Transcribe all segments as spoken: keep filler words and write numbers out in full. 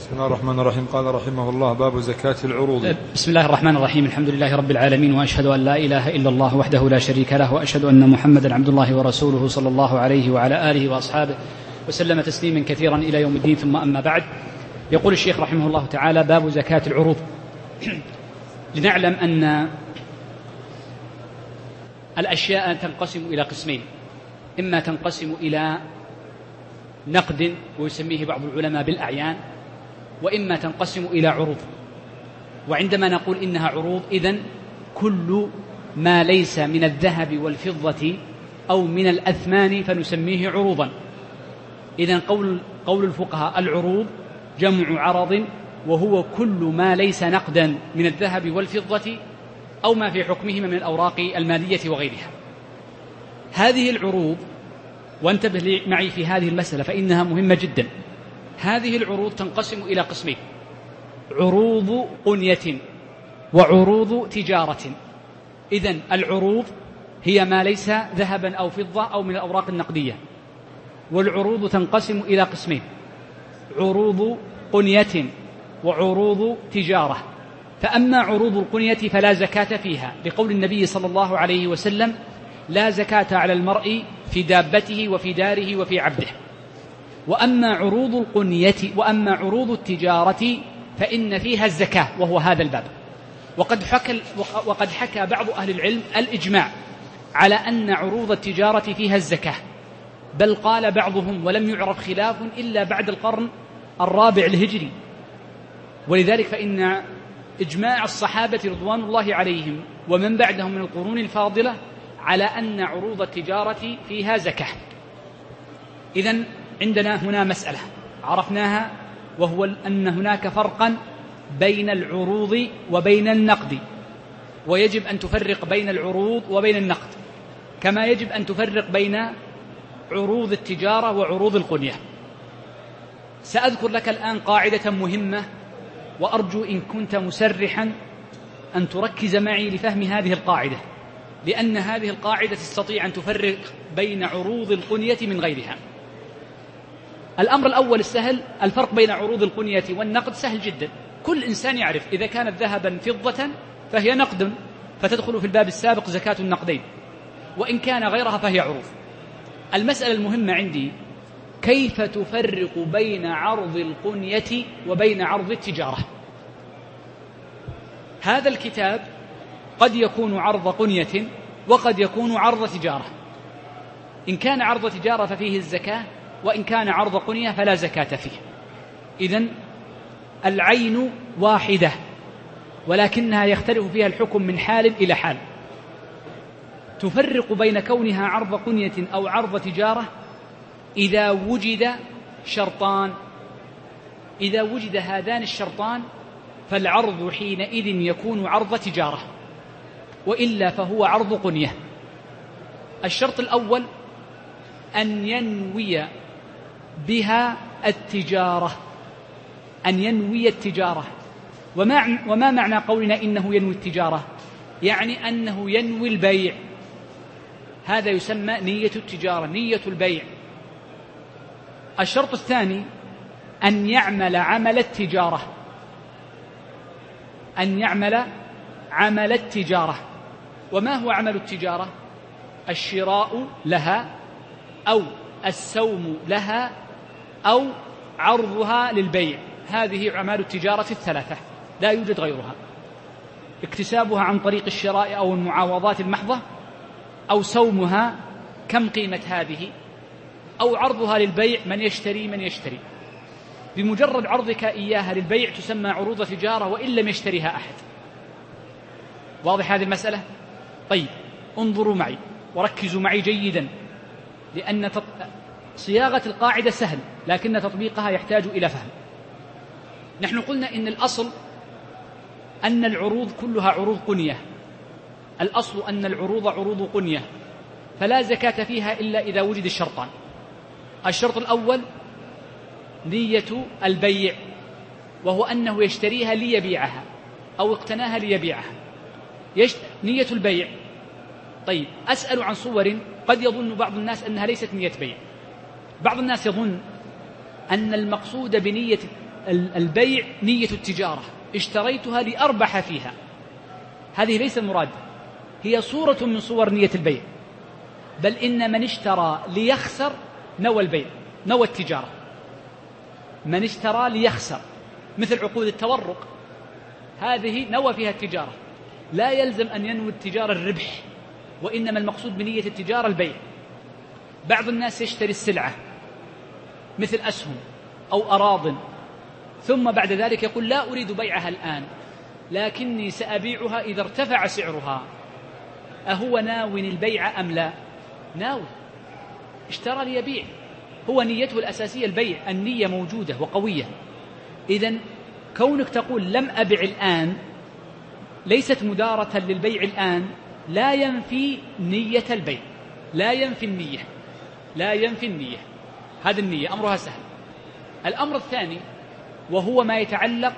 بسم الله الرحمن الرحيم. قال رحمه الله: باب زكاة العروض. بسم الله الرحمن الرحيم. الحمد لله رب العالمين، وأشهد أن لا إله إلا الله وحده لا شريك له، وأشهد أن محمدا عبد الله ورسوله صلى الله عليه وعلى آله وأصحابه وسلم تسليما كثيرا إلى يوم الدين. ثم أما بعد، يقول الشيخ رحمه الله تعالى: باب زكاة العروض. لنعلم أن الأشياء تنقسم إلى قسمين: إما تنقسم إلى نقد ويسميه بعض العلماء بالأعيان، وإما تنقسم إلى عروض. وعندما نقول إنها عروض، إذن كل ما ليس من الذهب والفضة أو من الأثمان فنسميه عروضا. إذن قول, قول الفقهاء: العروض جمع عرض، وهو كل ما ليس نقدا من الذهب والفضة أو ما في حكمهما من الأوراق المالية وغيرها. هذه العروض، وانتبه معي في هذه المسألة فإنها مهمة جدا، هذه العروض تنقسم إلى قسمين: عروض قنية وعروض تجارة. إذن العروض هي ما ليس ذهبا أو فضة أو من الأوراق النقدية. والعروض تنقسم إلى قسمين: عروض قنية وعروض تجارة. فأما عروض القنية فلا زكاة فيها، لقول النبي صلى الله عليه وسلم: لا زكاة على المرء في دابته وفي داره وفي عبده. وأما عروض القنية وأما عروض التجارة فإن فيها الزكاة، وهو هذا الباب. وقد حكى, وقد حكى بعض أهل العلم الإجماع على أن عروض التجارة فيها الزكاة، بل قال بعضهم ولم يعرف خلاف إلا بعد القرن الرابع الهجري. ولذلك فإن إجماع الصحابة رضوان الله عليهم ومن بعدهم من القرون الفاضلة على أن عروض التجارة فيها زكاة. إذن عندنا هنا مسألة عرفناها، وهو أن هناك فرقا بين العروض وبين النقد، ويجب أن تفرق بين العروض وبين النقد، كما يجب أن تفرق بين عروض التجارة وعروض القنية. سأذكر لك الآن قاعدة مهمة، وأرجو إن كنت مسرحا أن تركز معي لفهم هذه القاعدة، لأن هذه القاعدة تستطيع أن تفرق بين عروض القنية من غيرها. الأمر الأول السهل، الفرق بين عروض القنية والنقد سهل جدا. كل إنسان يعرف إذا كانت ذهبا فضة فهي نقد، فتدخل في الباب السابق زكاة النقدين، وإن كان غيرها فهي عروض. المسألة المهمة عندي: كيف تفرق بين عرض القنية وبين عرض التجارة؟ هذا الكتاب قد يكون عرض قنية وقد يكون عرض تجارة. إن كان عرض تجارة ففيه الزكاة، وإن كان عرض قنية فلا زكاة فيه. إذن العين واحدة، ولكنها يختلف فيها الحكم من حال إلى حال. تفرق بين كونها عرض قنية أو عرض تجارة إذا وجد شرطان. إذا وجد هذان الشرطان فالعرض حينئذ يكون عرض تجارة، وإلا فهو عرض قنية. الشرط الأول أن ينوي بها التجارة، أن ينوي التجارة. وما, وما معنى قولنا إنه ينوي التجارة؟ يعني أنه ينوي البيع. هذا يسمى نية التجارة، نية البيع. الشرط الثاني أن يعمل عمل التجارة، أن يعمل عمل التجارة. وما هو عمل التجارة؟ الشراء لها أو السوم لها أو عرضها للبيع. هذه أعمال التجارة الثلاثة، لا يوجد غيرها: اكتسابها عن طريق الشراء أو المعاوضات المحضة، أو سومها كم قيمة هذه، أو عرضها للبيع من يشتري من يشتري. بمجرد عرضك إياها للبيع تسمى عروض تجارة وإن لم يشتريها أحد. واضح هذه المسألة؟ طيب، انظروا معي وركزوا معي جيدا، لأن صياغة القاعدة سهل لكن تطبيقها يحتاج إلى فهم. نحن قلنا إن الأصل أن العروض كلها عروض قنية. الأصل أن العروض عروض قنية، فلا زكاة فيها إلا إذا وجد الشرطان. الشرط الأول نية البيع، وهو أنه يشتريها ليبيعها أو اقتناها ليبيعها. يشت... نية البيع. طيب، أسأل عن صور قد يظن بعض الناس أنها ليست نية بيع. بعض الناس يظن أن المقصود بنية البيع نية التجارة، اشتريتها لأربح فيها، هذه ليس المراد، هي صورة من صور نية البيع، بل إن من اشترى ليخسر نوى البيع، نوى التجارة. من اشترى ليخسر مثل عقود التورق، هذه نوى فيها التجارة، لا يلزم أن ينوي التجارة الربح، وإنما المقصود بنية التجارة البيع. بعض الناس يشتري السلعة مثل أسهم أو أراضٍ، ثم بعد ذلك يقول لا أريد بيعها الآن، لكني سأبيعها إذا ارتفع سعرها. أهو ناوي البيع أم لا؟ ناوي، اشترى ليبيع، هو نيته الأساسية البيع، النية موجودة وقوية. إذن كونك تقول لم أبع الآن ليست مدارة للبيع الآن، لا ينفي نية البيع، لا ينفي النية، لا ينفي النية، هذه النية أمرها سهل. الأمر الثاني وهو ما يتعلق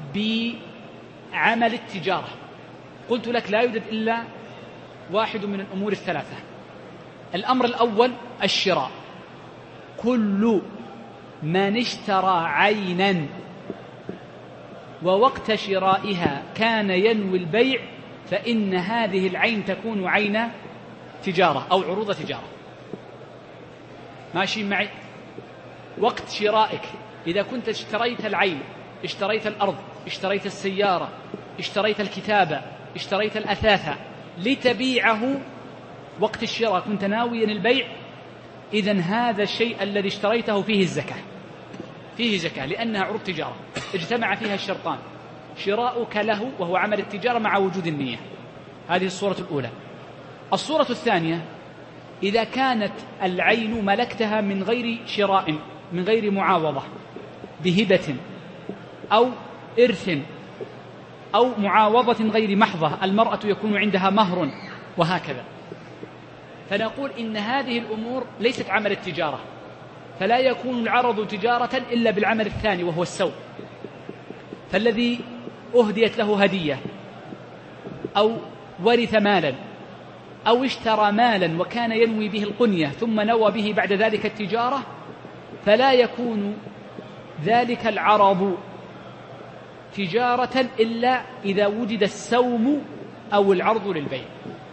بعمل التجارة، قلت لك لا يوجد إلا واحد من الأمور الثلاثة. الأمر الأول الشراء، كل من اشترى عينا ووقت شرائها كان ينوي البيع فإن هذه العين تكون عين تجارة أو عروض تجارة. ماشي معي؟ وقت شرائك إذا كنت اشتريت العين، اشتريت الأرض، اشتريت السيارة، اشتريت الكتابة، اشتريت الأثاث لتبيعه، وقت الشراء كنت ناويا البيع، إذن هذا الشيء الذي اشتريته فيه الزكاة، فيه زكاة، لأنها عروض تجارة اجتمع فيها الشرطان، شراؤك له وهو عمل التجارة مع وجود النية. هذه الصورة الأولى. الصورة الثانية إذا كانت العين ملكتها من غير شراء، من غير معاوضة، بهبة أو إرث أو معاوضة غير محضة، المرأة يكون عندها مهر وهكذا، فنقول إن هذه الأمور ليست عمل التجارة، فلا يكون العرض تجارة إلا بالعمل الثاني وهو السوق. فالذي أهديت له هدية أو ورث مالا أو اشترى مالا وكان ينوي به القنية ثم نوى به بعد ذلك التجارة، فلا يكون ذلك العرض تجارة إلا إذا وجد السوم أو العرض للبيع.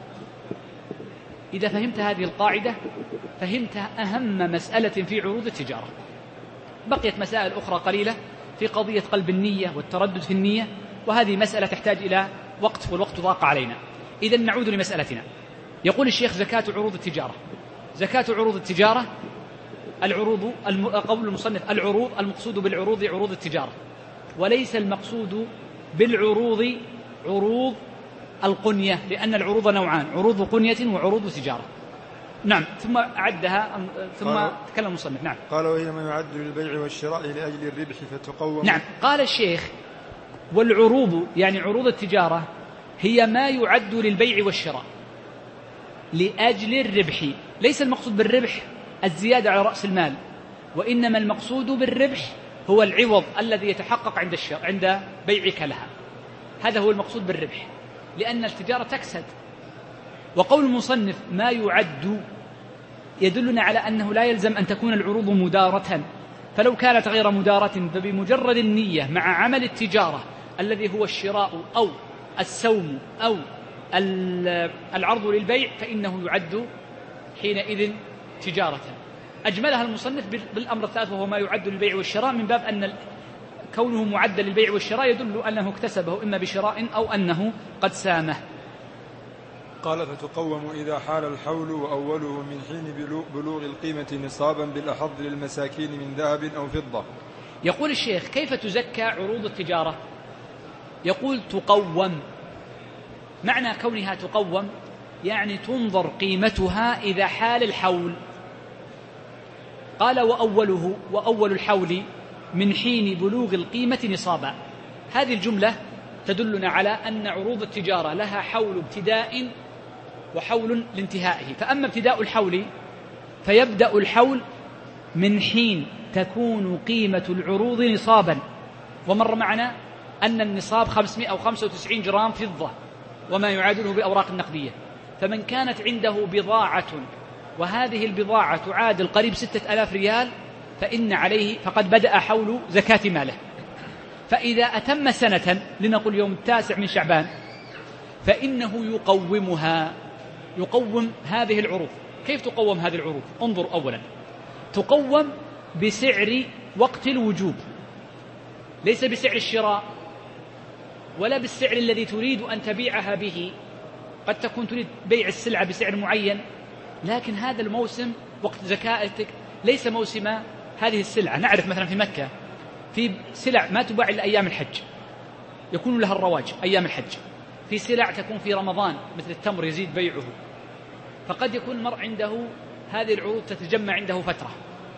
إذا فهمت هذه القاعدة فهمت أهم مسألة في عروض التجارة. بقيت مسائل أخرى قليلة في قضية قلب النية والتردد في النية، وهذه مسألة تحتاج إلى وقت والوقت ضاق علينا. إذن نعود لمسألتنا. يقول الشيخ زكاة عروض التجارة. زكاة عروض التجارة، العروض، قول المصنف العروض، المقصود بالعروض عروض التجارة، وليس المقصود بالعروض عروض القنية، لأن العروض نوعان، عروض قنية وعروض تجارة. نعم. ثم أعدها ثم تكلم المصنف. نعم. قال وهي ما يعد للبيع والشراء لأجل الربح فتقوم. نعم. قال الشيخ والعروض يعني عروض التجارة هي ما يعد للبيع والشراء لأجل الربح، ليس المقصود بالربح الزيادة على رأس المال، وإنما المقصود بالربح هو العوض الذي يتحقق عند الشراء عند بيعك لها، هذا هو المقصود بالربح، لأن التجارة تكسد. وقول المصنف ما يعد يدلنا على أنه لا يلزم أن تكون العروض مدارة، فلو كانت غير مدارة فبمجرد النية مع عمل التجارة الذي هو الشراء أو السوم أو العرض للبيع فإنه يعد حينئذ تجارة. أجملها المصنف بالأمر الثالث وهو ما يعد للبيع والشراء، من باب أن كونه معد للبيع والشراء يدل أنه اكتسبه إما بشراء أو أنه قد سامه. قال فتقوم إذا حال الحول وأوله من حين بلوغ القيمة نصابا بالأحظ للمساكين من ذهب أو فضة. يقول الشيخ كيف تزكى عروض التجارة؟ يقول تقوم، معنى كونها تقوم يعني تنظر قيمتها إذا حال الحول. قال وأوله، وأول الحول من حين بلوغ القيمة نصابا. هذه الجملة تدلنا على أن عروض التجارة لها حول ابتداء وحول لانتهائه. فأما ابتداء الحول فيبدأ الحول من حين تكون قيمة العروض نصابا، ومر معنا أن النصاب خمسمائة أو خمسة وتسعين جرام فضة وما يعادله بالأوراق النقدية. فمن كانت عنده بضاعة وهذه البضاعة تعادل قريب ستة آلاف ريال فإن عليه فقد بدأ حول زكاة ماله. فإذا أتم سنة، لنقل يوم التاسع من شعبان، فإنه يقومها، يقوم هذه العروض. كيف تقوم هذه العروض؟ انظر أولا، تقوم بسعر وقت الوجوب، ليس بسعر الشراء ولا بالسعر الذي تريد أن تبيعها به. قد تكون تريد بيع السلعة بسعر معين، لكن هذا الموسم وقت زكاتك ليس موسم هذه السلعة. نعرف مثلا في مكة في سلع ما تباع إلا أيام الحج، يكون لها الرواج أيام الحج. في سلع تكون في رمضان مثل التمر يزيد بيعه، فقد يكون المرء عنده هذه العروض تتجمع عنده فترة.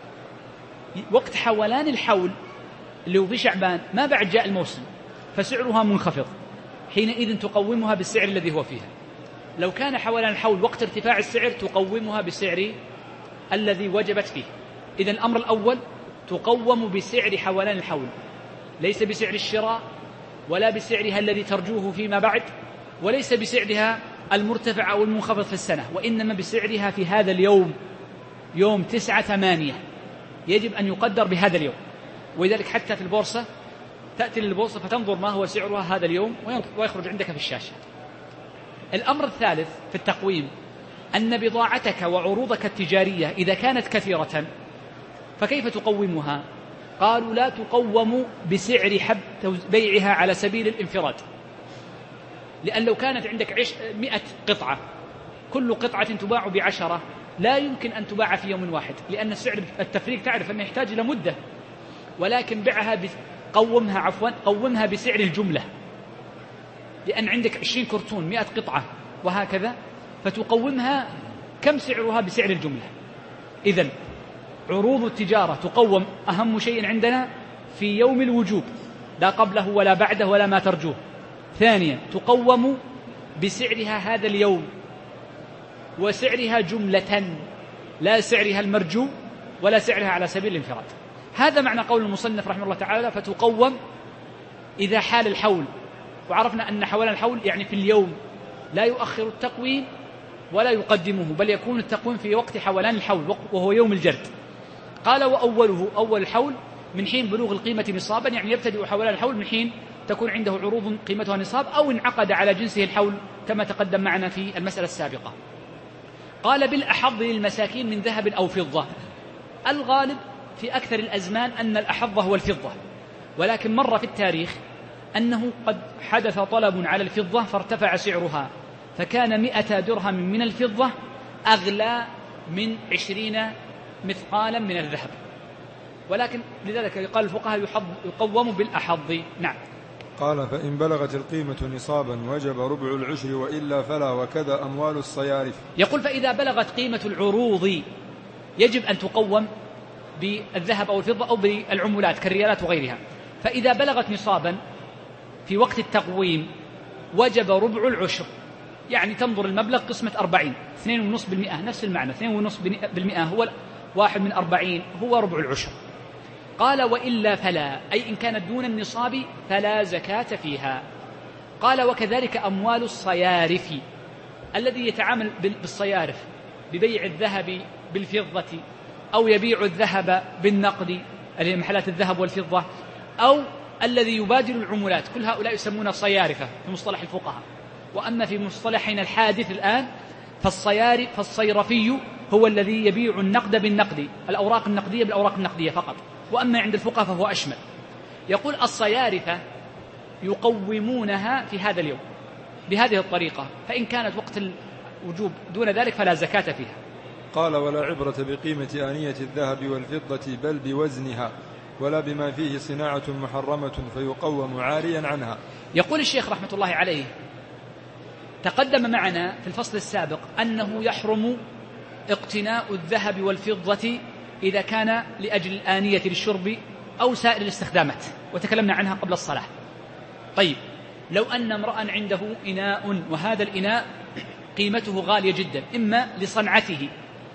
وقت حولان الحول اللي هو في شعبان ما بعد جاء الموسم، فسعرها منخفض، حينئذ تقومها بالسعر الذي هو فيها. لو كان حولان الحول وقت ارتفاع السعر تقومها بالسعر الذي وجبت فيه. إذن الأمر الأول تقوم بسعر حولان الحول، ليس بسعر الشراء ولا بسعرها الذي ترجوه فيما بعد، وليس بسعرها المرتفع أو المنخفض في السنة، وإنما بسعرها في هذا اليوم، يوم تسعة ثمانية يجب أن يقدر بهذا اليوم. ولذلك حتى في البورصة تأتي للبورصة فتنظر ما هو سعرها هذا اليوم ويخرج عندك في الشاشة. الأمر الثالث في التقويم أن بضاعتك وعروضك التجارية إذا كانت كثيرة فكيف تقومها؟ قالوا لا تقوم بسعر حب بيعها على سبيل الانفراد، لأن لو كانت عندك عش مئة قطعة كل قطعة تباع بعشرة لا يمكن أن تباع في يوم واحد، لأن السعر التفريق تعرف أنه يحتاج إلى مدة. ولكن بعها قومها عفوا قومها بسعر الجملة، لأن عندك عشرين كرتون مئة قطعة وهكذا، فتقومها كم سعرها بسعر الجملة. إذن عروض التجارة تقوم أهم شيء عندنا في يوم الوجوب، لا قبله ولا بعده ولا ما ترجوه. ثانيا تقوم بسعرها هذا اليوم وسعرها جملة، لا سعرها المرجو ولا سعرها على سبيل الانفراد. هذا معنى قول المصنف رحمه الله تعالى فتقوم إذا حال الحول. وعرفنا أن حولان الحول يعني في اليوم، لا يؤخر التقويم ولا يقدمه، بل يكون التقويم في وقت حولان الحول وهو يوم الجرد. قال وأوله أول الحول من حين بلوغ القيمة نصابا، يعني يبتدئ حولان الحول من حين تكون عنده عروض قيمتها نصاب أو انعقد على جنسه الحول كما تقدم معنا في المسألة السابقة. قال بالأحظ للمساكين من ذهب أو فضة. الغالب في أكثر الأزمان أن الأحظ هو الفضة، ولكن مر في التاريخ أنه قد حدث طلب على الفضة فارتفع سعرها، فكان مئة درهم من الفضة أغلى من عشرين مثقالا من الذهب، ولكن لذلك قال الفقهاء يقوم بالأحظ. نعم. قال فإن بلغت القيمة نصابا وجب ربع العشر وإلا فلا، وكذا أموال الصيارف. يقول فإذا بلغت قيمة العروض يجب أن تقوم بالذهب أو الفضة أو بالعملات كالريالات وغيرها. فإذا بلغت نصابا في وقت التقويم وجب ربع العشر، يعني تنظر المبلغ قسمة أربعين، اثنين ونصف بالمئة، نفس المعنى، اثنين ونصف بالمئة هو واحد من أربعين هو ربع العشر. قال وإلا فلا، أي إن كانت دون النصاب فلا زكاة فيها. قال وكذلك أموال الصيارف، الذي يتعامل بالصيارف ببيع الذهب بالفضة أو يبيع الذهب بالنقد اللي هي محلات الذهب والفضة، أو الذي يبادل العملات، كل هؤلاء يسمون صيارفة في مصطلح الفقهاء. وأما في مصطلحنا الحادث الآن فالصيارف فالصيرفي هو الذي يبيع النقد بالنقد، الأوراق النقدية بالأوراق النقدية فقط، وأما عند الفقهاء فهو أشمل. يقول الصيارفة يقومونها في هذا اليوم بهذه الطريقة، فإن كانت وقت الوجوب دون ذلك فلا زكاة فيها. قال ولا عبرة بقيمة آنية الذهب والفضة بل بوزنها، ولا بما فيه صناعة محرمة فيقوم عاريا عنها. يقول الشيخ رحمة الله عليه تقدم معنا في الفصل السابق أنه يحرم اقتناء الذهب والفضة إذا كان لأجل الآنية للشرب أو سائر الاستخدامات، وتكلمنا عنها قبل الصلاة. طيب لو أن امرأ عنده إناء وهذا الإناء قيمته غالية جدا، إما لصنعته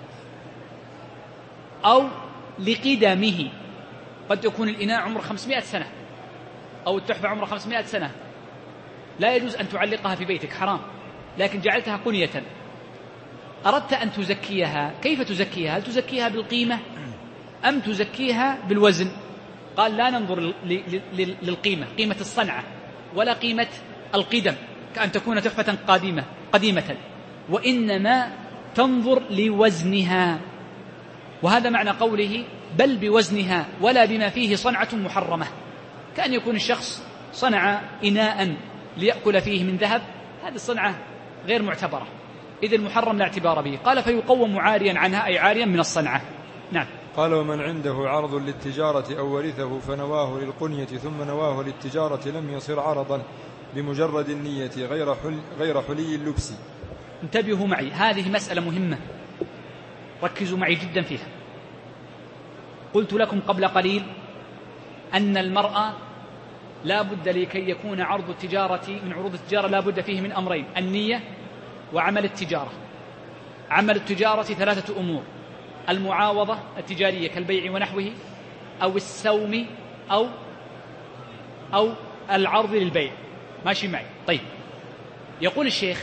أو لقدمه، قد يكون الإناء عمر خمسمائة سنة أو التحفة عمر خمسمائة سنة، لا يجوز أن تعلقها في بيتك، حرام، لكن جعلتها قنية. أردت أن تزكيها، كيف تزكيها؟ هل تزكيها بالقيمة أم تزكيها بالوزن؟ قال لا ننظر للقيمة، قيمة الصنعة، ولا قيمة القدم كأن تكون تحفة قديمة قديمة، وإنما تنظر لوزنها. وهذا معنى قوله بل بوزنها ولا بما فيه صنعة محرمة، كأن يكون الشخص صنع إناء ليأكل فيه من ذهب، هذه الصنعة غير معتبرة، إذ المحرم لا اعتبار به. قال فيقوم عاريا عنها، أي عاريا من الصنعة. نعم. قال ومن عنده عرض للتجارة أو ورثه فنواه للقنية ثم نواه للتجارة لم يصر عرضا بمجرد النية غير حل غير حلي اللبس. انتبهوا معي، هذه مسألة مهمة، ركزوا معي جدا فيها. قلت لكم قبل قليل أن المرأة لا بد لكي يكون عرض التجارة من عروض التجارة لا بد فيه من أمرين: النية وعمل التجارة. عمل التجارة ثلاثة أمور: المعاوضة التجارية كالبيع ونحوه، أو السوم، أو أو العرض للبيع. ماشي معي؟ طيب. يقول الشيخ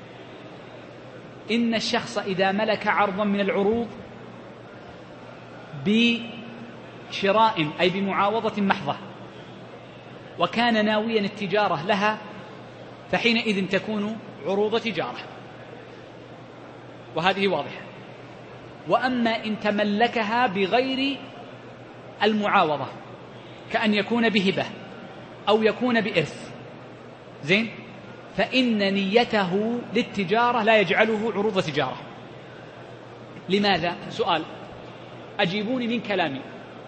إن الشخص إذا ملك عرضا من العروض بشراء أي بمعاوضة محضة وكان ناويا التجارة لها، فحينئذ تكون عروض تجارة، وهذه واضحة. وأما إن تملكها بغير المعاوضة كأن يكون بهبة أو يكون بإرث، زين، فإن نيته للتجارة لا يجعله عروض تجارة. لماذا؟ سؤال، أجيبوني من كلامي.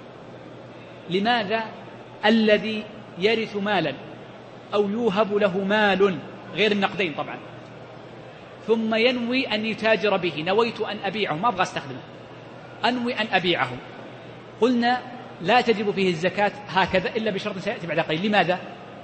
لماذا الذي يرث مالا أو يوهب له مال غير النقدين طبعا ثم ينوي أن يتاجر به، نويت أن أبيعه، ما أبغى أستخدمه، أنوي أن أبيعه، قلنا لا تجب فيه الزكاة هكذا إلا بشرط سيأتي بعد قليل. لماذا؟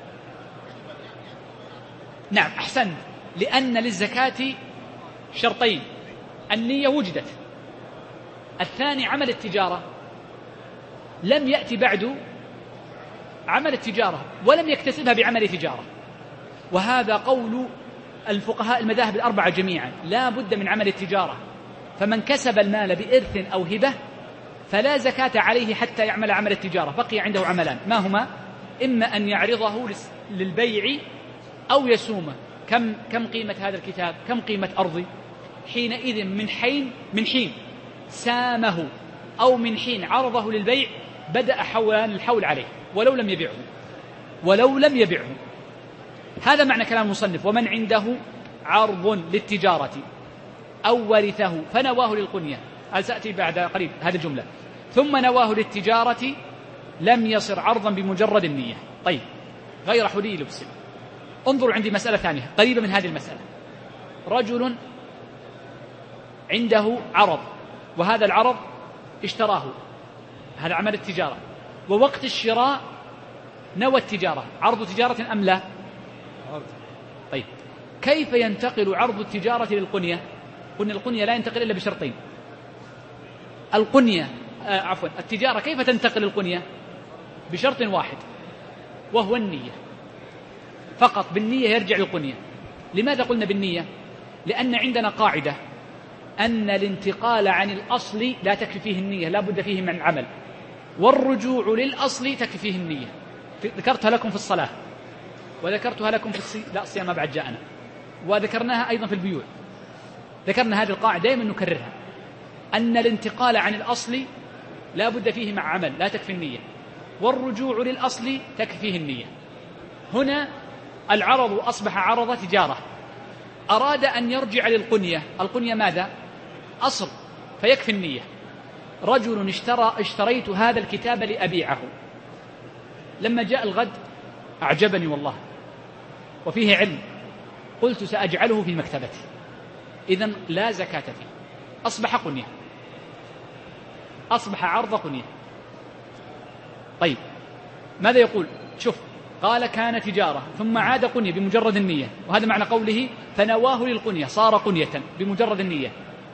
نعم أحسنت، لأن للزكاة شرطين: النية وجدت، الثاني عمل التجارة، لم يأتي بعد عمل التجارة ولم يكتسبها بعمل تجارة. وهذا قول الفقهاء المذاهب الأربعة جميعا، لا بد من عمل التجارة. فمن كسب المال بإرث أو هبة فلا زكاة عليه حتى يعمل عمل التجارة. بقي عنده عملان، ما هما؟ إما أن يعرضه للبيع أو يسومه. كم كم قيمة هذا الكتاب؟ كم قيمة أرضي؟ حينئذ من حين من حين سامه أو من حين عرضه للبيع بدأ حولان الحول عليه ولو لم يبيعه ولو لم يبيعه. هذا معنى كلام المصنف: ومن عنده عرض للتجارة أو ورثه فنواه للقنية، هل سأتي بعد قريب هذه الجملة، ثم نواه للتجارة لم يصر عرضا بمجرد النية. طيب، غير حلي لبس. انظروا عندي مسألة ثانية قريبة من هذه المسألة. رجل عنده عرض، وهذا العرض اشتراه، هذا عمل التجارة، ووقت الشراء نوى التجارة، عرض تجارة أم لا؟ طيب، كيف ينتقل عرض التجارة للقنية؟ قلنا القنية لا ينتقل إلا بشرطين. القنية آه عفوا التجارة كيف تنتقل القنية؟ بشرط واحد وهو النية فقط، بالنية يرجع للقنية. لماذا قلنا بالنية؟ لأن عندنا قاعدة أن الانتقال عن الأصل لا تكفي فيه النية، لا بد فيه من العمل، والرجوع للأصل تكفي فيه النية. ذكرتها لكم في الصلاة، وذكرتها لكم في الصيام، لا الصيام ما بعد جاءنا، وذكرناها أيضا في البيوع. ذكرنا هذه القاعدة دائما نكررها، أن الانتقال عن الأصل لا بد فيه مع عمل، لا تكفي النية، والرجوع للأصل تكفي فيه النية. هنا العرض أصبح عرض تجارة، أراد أن يرجع للقنية. القنية ماذا؟ أصل، فيكفي النية. رجل اشترى اشتريت هذا الكتاب لأبيعه، لما جاء الغد أعجبني والله وفيه علم، قلت سأجعله في مكتبتي، إذن لا زكاة فيه، أصبح قنية، أصبح عرض قنية. طيب، ماذا يقول؟ شوف، قال كان تجارة ثم عاد قنية بمجرد النية، وهذا معنى قوله فنواه للقنية، صار قنية بمجرد النية.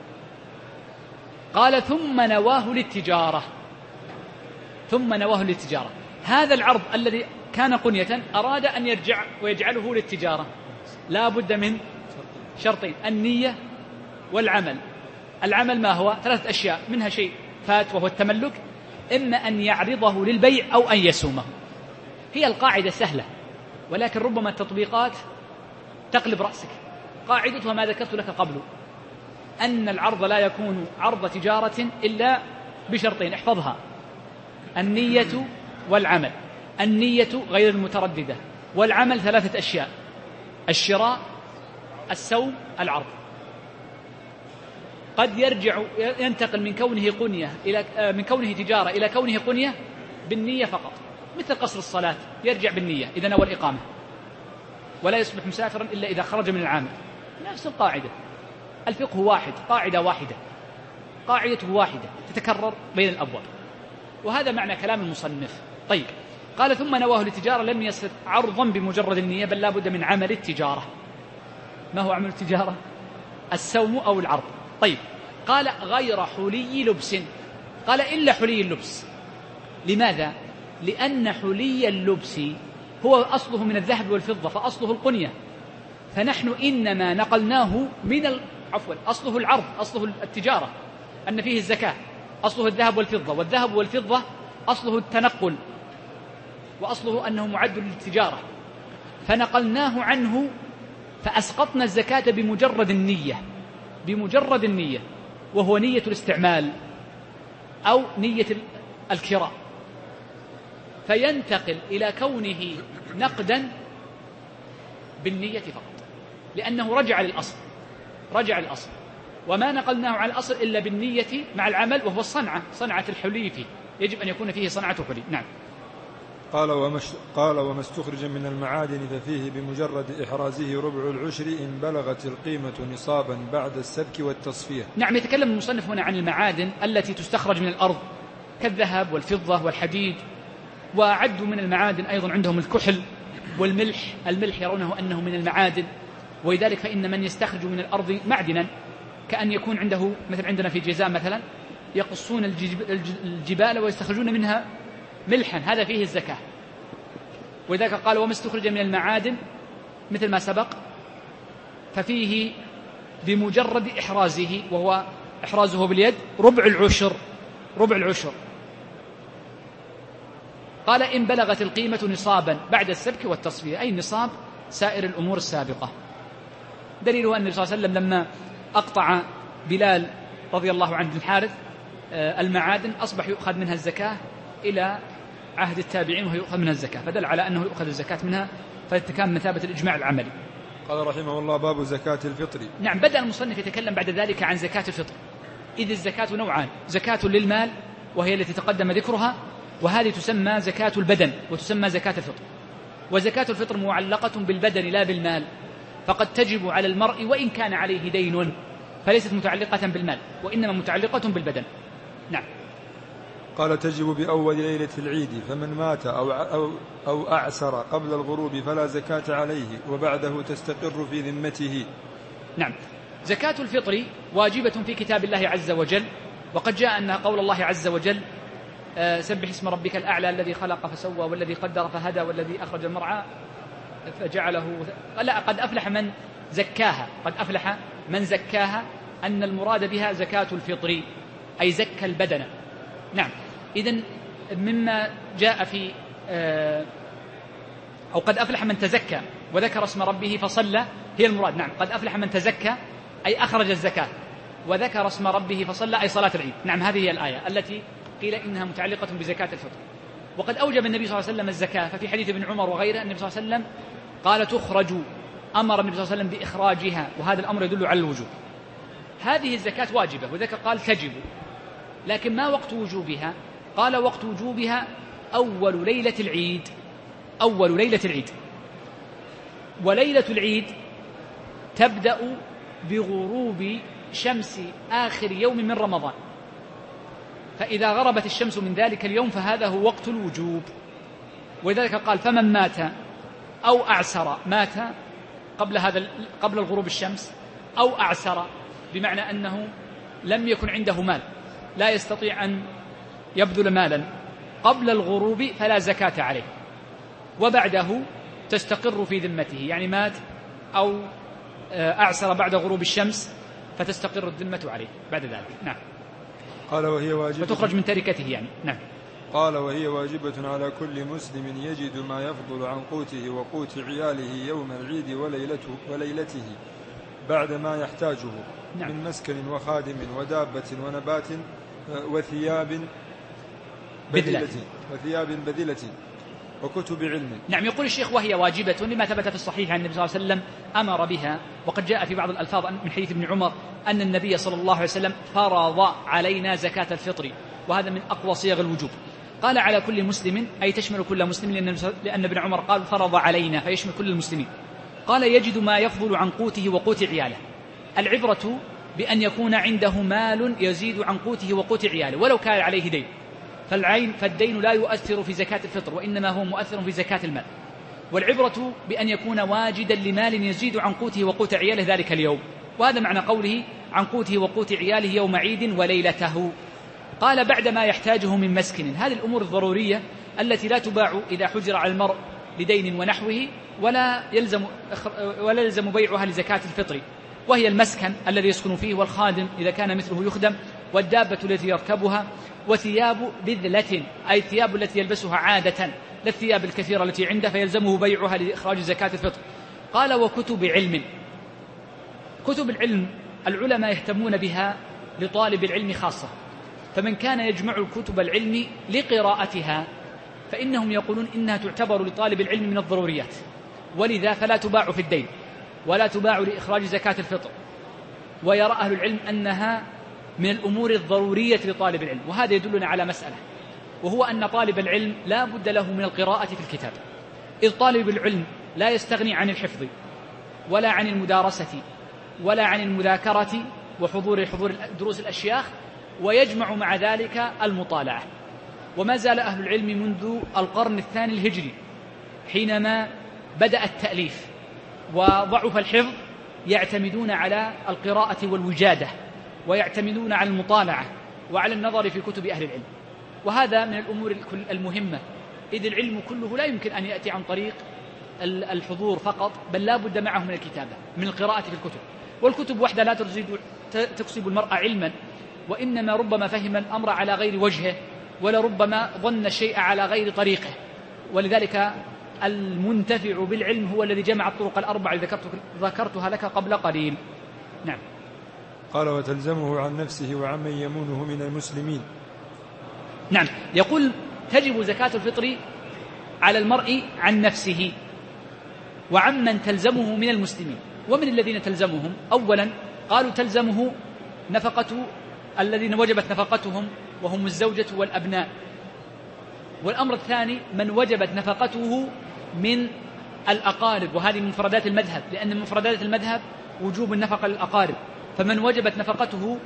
قال ثم نواه للتجارة، ثم نواه للتجارة. هذا العرض الذي كان قنية أراد أن يرجع ويجعله للتجارة، لا بد من شرطين: النية والعمل. العمل ما هو؟ ثلاثة أشياء، منها شيء فات وهو التملك، إما أن يعرضه للبيع أو أن يسومه. هي القاعدة سهلة، ولكن ربما التطبيقات تقلب رأسك. قاعدتها ما ذكرت لك قبل، أن العرض لا يكون عرض تجارة إلا بشرطين، احفظها: النية والعمل. النية غير المترددة، والعمل ثلاثة أشياء: الشراء، السوم، العرض. قد يرجع ينتقل من كونه قنية إلى من كونه تجارة إلى كونه قنية بالنية فقط، مثل قصر الصلاة يرجع بالنية إذا نوى الإقامة، ولا يصبح مسافرا إلا إذا خرج من العامل. نفس القاعدة، الفقه واحد، قاعدة واحدة، قاعدة واحدة تتكرر بين الأبواب، وهذا معنى كلام المصنف. طيب، قال: ثم نواه للتجارة لم يصر عرضا بمجرد النية، بل لا بد من عمل التجارة. ما هو عمل التجارة؟ السوم أو العرض. طيب، قال: غير حلي لبس. قال: إلا حلي اللبس. لماذا؟ لأن حلي اللبس هو أصله من الذهب والفضة، فأصله القنية، فنحن إنما نقلناه من ال... عفوا أصله العرض، أصله التجارة، أن فيه الزكاة، أصله الذهب والفضة، والذهب والفضة أصله التنقل، وأصله أنه معد للتجارة، فنقلناه عنه فأسقطنا الزكاة بمجرد النية، بمجرد النية، وهو نية الاستعمال أو نية الكراء، فينتقل إلى كونه نقدا بالنية فقط، لأنه رجع للأصل، رجع للأصل، وما نقلناه على الأصل إلا بالنية مع العمل، وهو الصنعة، صنعة الحلي فيه، يجب أن يكون فيه صنعة حلي. نعم. قال وما قال وما استخرج من المعادن ففيه بمجرد إحرازه ربع العشر إن بلغت القيمة نصابا بعد السبك والتصفية. نعم، يتكلم المصنف هنا عن المعادن التي تستخرج من الأرض كالذهب والفضة والحديد، وعدوا من المعادن أيضا عندهم الكحل والملح. الملح يرونه أنه من المعادن، ولذلك فإن من يستخرج من الأرض معدنا كأن يكون عنده مثل عندنا في جيزان مثلا يقصون الجبال ويستخرجون منها ملحا، هذا فيه الزكاة. وذلك قال: وما استخرج من المعادن مثل ما سبق ففيه بمجرد إحرازه، وهو إحرازه باليد، ربع العشر، ربع العشر. قال: إن بلغت القيمة نصابا بعد السبك والتصفية، أي نصاب سائر الأمور السابقة. دليله أن النبي صلى الله عليه وسلم لما أقطع بلال رضي الله عنه الحارث المعادن أصبح يؤخذ منها الزكاة إلى عهد التابعين وهي يؤخذ منها الزكاة، فدل على أنه يؤخذ الزكاة منها، فكان مثابة الإجماع العملي. قال رحمه الله: باب زكاة الفطر. نعم، بدأ المصنف يتكلم بعد ذلك عن زكاة الفطر، إذ الزكاة نوعان: زكاة للمال وهي التي تقدم ذكرها، وهذه تسمى زكاة البدن وتسمى زكاة الفطر. وزكاة الفطر معلقة بالبدن لا بالمال، فقد تجب على المرء وإن كان عليه دين، فليست متعلقة بالمال وإنما متعلقة بالبدن. نعم. قال: تجب بأول ليلة العيد، فمن مات أو, أو, أو أعسر قبل الغروب فلا زكاة عليه، وبعده تستقر في ذمته. نعم، زكاة الفطر واجبة في كتاب الله عز وجل، وقد جاء أنها قول الله عز وجل: سبح اسم ربك الأعلى الذي خلق فسوى والذي قدر فهدى والذي أخرج المرعى فجعله. لا، قد أفلح من زكاها، قد أفلح من زكاها، أن المراد بها زكاة الفطر أي زكى البدن. نعم، إذن مما جاء في أو قد أفلح من تزكى وذكر اسم ربه فصلى هي المراد. نعم، قد أفلح من تزكى أي أخرج الزكاة وذكر اسم ربه فصلى أي صلاة العيد. نعم، هذه هي الآية التي قيل إنها متعلقة بزكاة الفطر. وقد أوجب النبي صلى الله عليه وسلم الزكاة، ففي حديث ابن عمر وغيره النبي صلى الله عليه وسلم قال: تخرج، أمر النبي صلى الله عليه وسلم بإخراجها، وهذا الأمر يدل على الوجوب. هذه الزكاة واجبة، وذلك قال تجب، لكن ما وقت وجوبها؟ قال: وقت وجوبها أول ليلة العيد، أول ليلة العيد. وليلة العيد تبدأ بغروب شمس آخر يوم من رمضان، فإذا غربت الشمس من ذلك اليوم فهذا هو وقت الوجوب. ولذلك قال: فمن مات أو أعسر، مات قبل هذا قبل الغروب الشمس، أو أعسر بمعنى أنه لم يكن عنده مال، لا يستطيع أن يبذل مالا قبل الغروب فلا زكاة عليه، وبعده تستقر في ذمته، يعني مات أو أعسر بعد غروب الشمس فتستقر الذمة عليه بعد ذلك. نعم. قال: وهي واجبة، فتخرج من تركته يعني. نعم. قال: وهي واجبة على كل مسلم يجد ما يفضل عن قوته وقوت عياله يوم العيد وليلته, وليلته بعد ما يحتاجه نعم. من مسكن وخادم ودابة ونبات وثياب بذلة وثياب بذلة وكتب علم. نعم. يقول الشيخ: وهي واجبة لما ثبت في الصحيح عن النبي صلى الله عليه وسلم أمر بها، وقد جاء في بعض الألفاظ من حديث ابن عمر أن النبي صلى الله عليه وسلم فرض علينا زكاة الفطر، وهذا من أقوى صيغ الوجوب. قال: على كل مسلم، أي تشمل كل مسلم، لأن ابن عمر قال فرض علينا فيشمل كل المسلمين. قال: يجد ما يفضل عن قوته وقوت عياله. العبرة بأن يكون عنده مال يزيد عن قوته وقوت عياله ولو كان عليه دين، فالعين فالدين لا يؤثر في زكاة الفطر، وإنما هو مؤثر في زكاة المال. والعبرة بأن يكون واجدا لمال يزيد عن قوته وقوت عياله ذلك اليوم، وهذا معنى قوله عن قوته وقوت عياله يوم عيد وليلته. قال: بعد ما يحتاجه من مسكن. هذه الأمور الضرورية التي لا تباع إذا حجر على المرء لدين ونحوه، ولا يلزم, ولا يلزم بيعها لزكاة الفطر، وهي المسكن الذي يسكن فيه، والخادم إذا كان مثله يخدم، والدابة التي يركبها، وثياب بذلة، أي الثياب التي يلبسها عادة، لا الثياب الكثيرة التي عنده فيلزمه بيعها لإخراج زكاة الفطر. قال: وكتب علم. كتب العلم العلماء يهتمون بها لطالب العلم خاصة، فمن كان يجمع الكتب العلم لقراءتها فإنهم يقولون إنها تعتبر لطالب العلم من الضروريات، ولذا فلا تباع في الدين ولا تباع لإخراج زكاة الفطر. ويرى أهل العلم أنها من الأمور الضرورية لطالب العلم، وهذا يدلنا على مسألة، وهو أن طالب العلم لا بد له من القراءة في الكتاب، إذ طالب العلم لا يستغني عن الحفظ ولا عن المدارسة ولا عن المذاكرة وحضور حضور دروس الأشياخ، ويجمع مع ذلك المطالعة. وما زال أهل العلم منذ القرن الثاني الهجري حينما بدأ التأليف وضعف الحفظ يعتمدون على القراءة والوجادة، ويعتمدون على المطالعة وعلى النظر في كتب أهل العلم، وهذا من الأمور المهمة، إذ العلم كله لا يمكن أن يأتي عن طريق الحضور فقط، بل لا بد معه من الكتابة، من القراءة في الكتب. والكتب وحدها لا تكسب المرء علما، وإنما ربما فهم الأمر على غير وجهه، ولربما ظن الشيء على غير طريقه. ولذلك المنتفع بالعلم هو الذي جمع الطرق الأربع ذكرتها لك قبل قليل. نعم. قال: وتلزمه عن نفسه وعمن يمونه من المسلمين. نعم. يقول: تجب زكاة الفطر على المرء عن نفسه وعمن تلزمه من المسلمين. ومن الذين تلزمهم؟ أولا قالوا تلزمه نفقة الذين وجبت نفقتهم وهم الزوجة والأبناء. والأمر الثاني من وجبت نفقته من الأقارب، وهذه من مفردات المذهب، لأن من مفردات المذهب وجوب النفقة للأقارب، فمن وجبت نفقته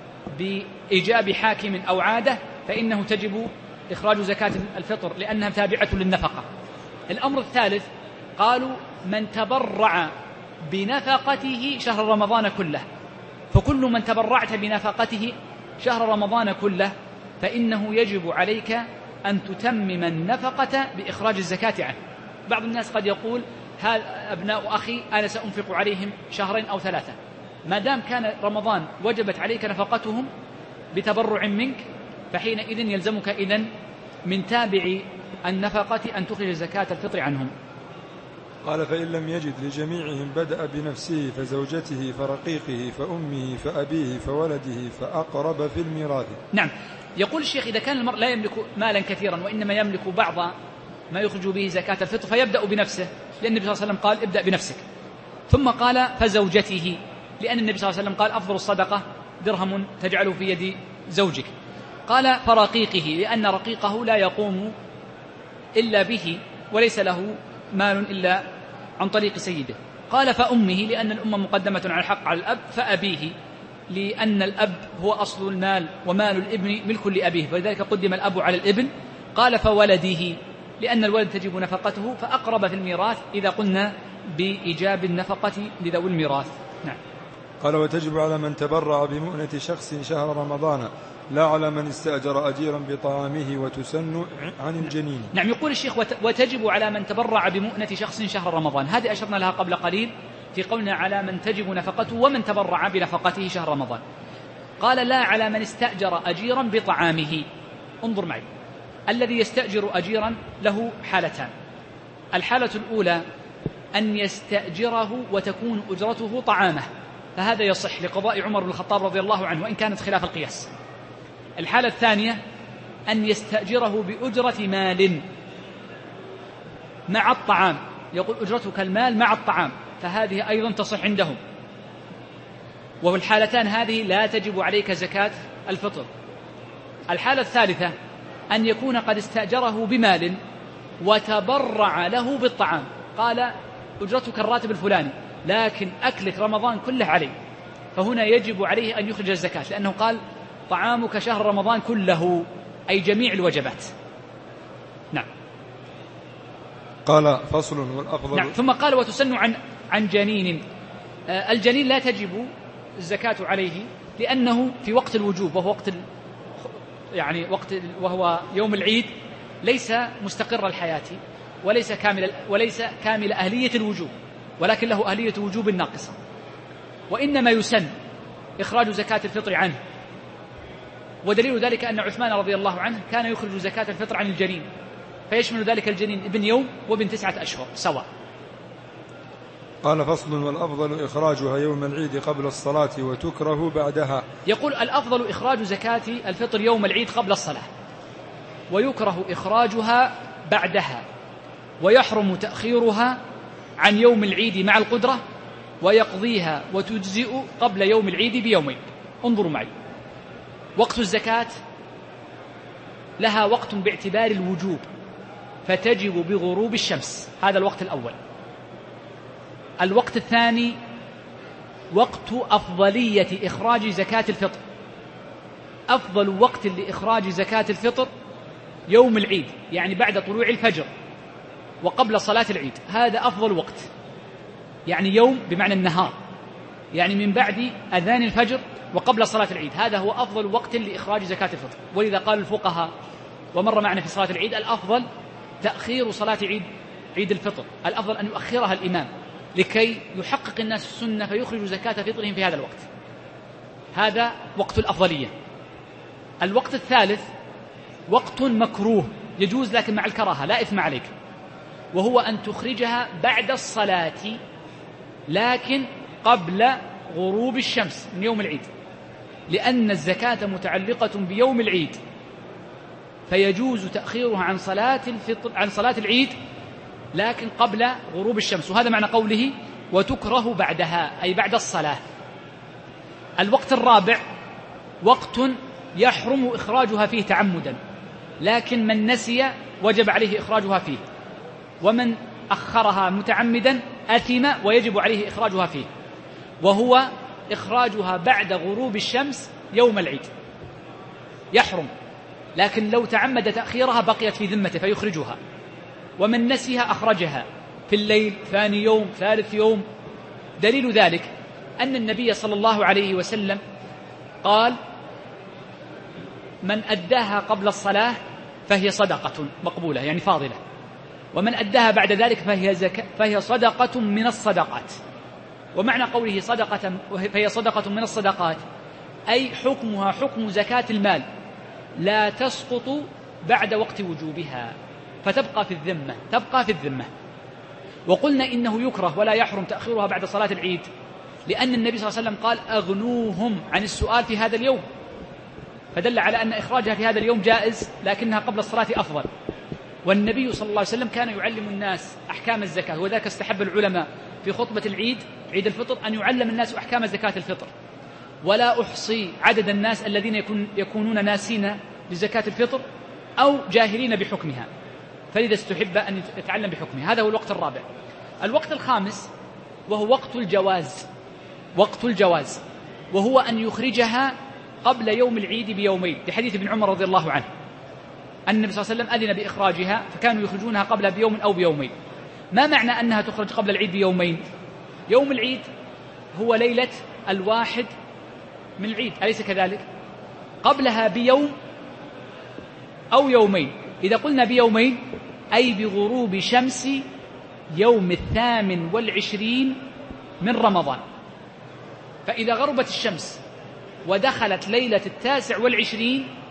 بإيجاب حاكم أو عادة فإنه تجب إخراج زكاة الفطر لأنها تابعة للنفقة. الأمر الثالث قالوا من تبرع بنفقته شهر رمضان كله، فكل من تبرعت بنفقته شهر رمضان كله فإنه يجب عليك أن تتمم النفقة بإخراج الزكاة عنه. بعض الناس قد يقول: هذا أبناء أخي أنا سأنفق عليهم شهرين أو ثلاثة، ما دام كان رمضان وجبت عليك نفقتهم بتبرع منك فحينئذ يلزمك إذن من تابع النفقة أن تخرج زكاة الفطر عنهم. قال: فإن لم يجد لجميعهم بدأ بنفسه فزوجته فرقيقه فأمه فأبيه فولده فأقرب في الميراث. نعم. يقول الشيخ: إذا كان المرء لا يملك مالا كثيرا وإنما يملك بعض ما يخرج به زكاة الفطر فيبدأ بنفسه، لأن النبي صلى الله عليه وسلم قال: ابدأ بنفسك. ثم قال: فزوجته، لأن النبي صلى الله عليه وسلم قال: أفضل الصدقة درهم تجعله في يد زوجك. قال: فرقيقه، لأن رقيقه لا يقوم إلا به وليس له مال إلا عن طريق سيده. قال: فأمه، لأن الأم مقدمة على الحق على الأب. فأبيه، لأن الأب هو أصل المال ومال الابن ملك لأبيه، فلذلك قدم الأب على الابن. قال: فولده، لأن الولد تجب نفقته، فأقرب في الميراث إذا قلنا بإيجاب النفقة لذوي الميراث. نعم. قال: وتجب على من تبرع بمؤنة شخص شهر رمضان لا على من استأجر أجيرا بطعامه وتسن عن الجنين. نعم. يقول الشيخ: وتجب على من تبرع بمؤنة شخص شهر رمضان. هذه أشرنا لها قبل قليل في قولنا على من تجب نفقته ومن تبرع بنفقته شهر رمضان. قال: لا على من استأجر أجيرا بطعامه. انظر معي، الذي يستأجر أجيرا له حالتان. الحالة الأولى أن يستأجره وتكون أجرته طعامه، فهذا يصح لقضاء عمر بن الخطاب رضي الله عنه وإن كانت خلاف القياس. الحالة الثانية أن يستأجره بأجرة مال مع الطعام، يقول أجرتك المال مع الطعام، فهذه أيضا تصح عندهم. وفي الحالتان هذه لا تجب عليك زكاة الفطر. الحالة الثالثة أن يكون قد استأجره بمال وتبرع له بالطعام، قال أجرتك الراتب الفلاني لكن أكلك رمضان كله عليه، فهنا يجب عليه أن يخرج الزكاة، لأنه قال طعامك شهر رمضان كله، أي جميع الوجبات. نعم. قال فصل والأفضل. نعم. ثم قال وتسن عن عن جنين. آه الجنين لا تجب الزكاة عليه لأنه في وقت الوجوب، وهو وقت يعني وقت وهو يوم العيد، ليس مستقر الحياة وليس كامل وليس كامل أهلية الوجوب، ولكن له أهلية وجوب ناقصة، وإنما يسن إخراج زكاة الفطر عنه. ودليل ذلك أن عثمان رضي الله عنه كان يخرج زكاة الفطر عن الجنين، فيشمل ذلك الجنين ابن يوم وابن تسعة أشهر سواء. قال فصل والأفضل إخراجها يوم العيد قبل الصلاة وتكره بعدها. يقول الأفضل إخراج زكاة الفطر يوم العيد قبل الصلاة، ويكره إخراجها بعدها، ويحرم تأخيرها عن يوم العيد مع القدرة، ويقضيها وتجزئ قبل يوم العيد بيومين. انظروا معي، وقت الزكاة لها وقت باعتبار الوجوب، فتجب بغروب الشمس، هذا الوقت الأول. الوقت الثاني وقت أفضلية إخراج زكاة الفطر، أفضل وقت لإخراج زكاة الفطر يوم العيد، يعني بعد طلوع الفجر وقبل صلاة العيد، هذا أفضل وقت، يعني يوم بمعنى النهار، يعني من بعد أذان الفجر وقبل صلاة العيد، هذا هو أفضل وقت لإخراج زكاة الفطر. ولذا قال الفقهاء ومر معنا في صلاة العيد الأفضل تأخير صلاة عيد عيد الفطر، الأفضل أن يؤخرها الإمام لكي يحقق الناس السنة فيخرج زكاة فطرهم في هذا الوقت، هذا وقت الأفضلية. الوقت الثالث وقت مكروه يجوز لكن مع الكراهة لا إثم عليك، وهو أن تخرجها بعد الصلاة لكن قبل غروب الشمس من يوم العيد، لأن الزكاة متعلقة بيوم العيد، فيجوز تأخيرها عن صلاة الفطر عن صلاة العيد لكن قبل غروب الشمس، وهذا معنى قوله وتكره بعدها، أي بعد الصلاة. الوقت الرابع وقت يحرم إخراجها فيه تعمدا، لكن من نسي وجب عليه إخراجها فيه، ومن أخرها متعمدا أثم ويجب عليه إخراجها فيه، وهو إخراجها بعد غروب الشمس يوم العيد، يحرم، لكن لو تعمد تأخيرها بقيت في ذمته فيخرجها. ومن نسيها أخرجها في الليل، ثاني يوم، ثالث يوم. دليل ذلك أن النبي صلى الله عليه وسلم قال من أداها قبل الصلاة فهي صدقة مقبولة، يعني فاضلة، ومن أداها بعد ذلك فهي, زكاة فهي صدقة من الصدقات. ومعنى قوله صدقة فهي صدقة من الصدقات أي حكمها حكم زكاة المال، لا تسقط بعد وقت وجوبها، فتبقى في الذمة تبقى في الذمة. وقلنا إنه يكره ولا يحرم تأخيرها بعد صلاة العيد، لأن النبي صلى الله عليه وسلم قال أغنوهم عن السؤال في هذا اليوم، فدل على أن إخراجها في هذا اليوم جائز لكنها قبل الصلاة أفضل. والنبي صلى الله عليه وسلم كان يعلم الناس أحكام الزكاة، وذاك استحب العلماء في خطبة العيد عيد الفطر أن يعلم الناس أحكام زكاة الفطر. ولا أحصي عدد الناس الذين يكون يكونون ناسين لزكاة الفطر أو جاهلين بحكمها، فلذا استحب أن يتعلم بحكمها. هذا هو الوقت الرابع. الوقت الخامس وهو وقت الجواز، وقت الجواز وهو أن يخرجها قبل يوم العيد بيومين، لحديث ابن عمر رضي الله عنه أن النبي صلى الله عليه وسلم أذن بإخراجها فكانوا يخرجونها قبل بيوم أو بيومين. ما معنى أنها تخرج قبل العيد بيومين؟ يوم العيد هو ليلة الواحد من العيد، أليس كذلك؟ قبلها بيوم أو يومين. إذا قلنا بيومين أي بغروب شمس يوم الثامن والعشرين من رمضان، فإذا غربت الشمس ودخلت ليلة التاسع والعشرين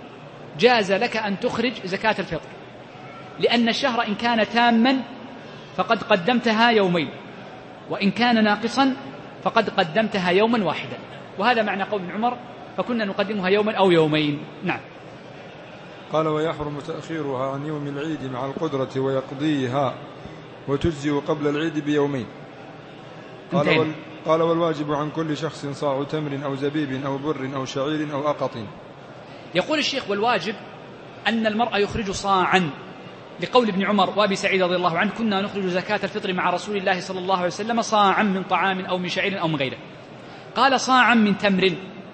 جاز لك أن تخرج زكاة الفطر، لأن الشهر إن كان تاما فقد قدمتها يومين، وإن كان ناقصا فقد قدمتها يوما واحدا. وهذا معنى قول ابن عمر فكنا نقدمها يوما أو يومين. نعم. قال ويحرم تأخيرها عن يوم العيد مع القدرة ويقضيها وتجزئ قبل العيد بيومين. قال, وال... قال والواجب عن كل شخص صاع تمر أو زبيب أو بر أو شعير أو أقط. يقول الشيخ والواجب أن المرء يخرج صاعا، لقول ابن عمر وابي سعيد رضي الله عنه كنا نخرج زكاة الفطر مع رسول الله صلى الله عليه وسلم صاعا من طعام أو من شعير أو من غيره. قال صاعا من تمر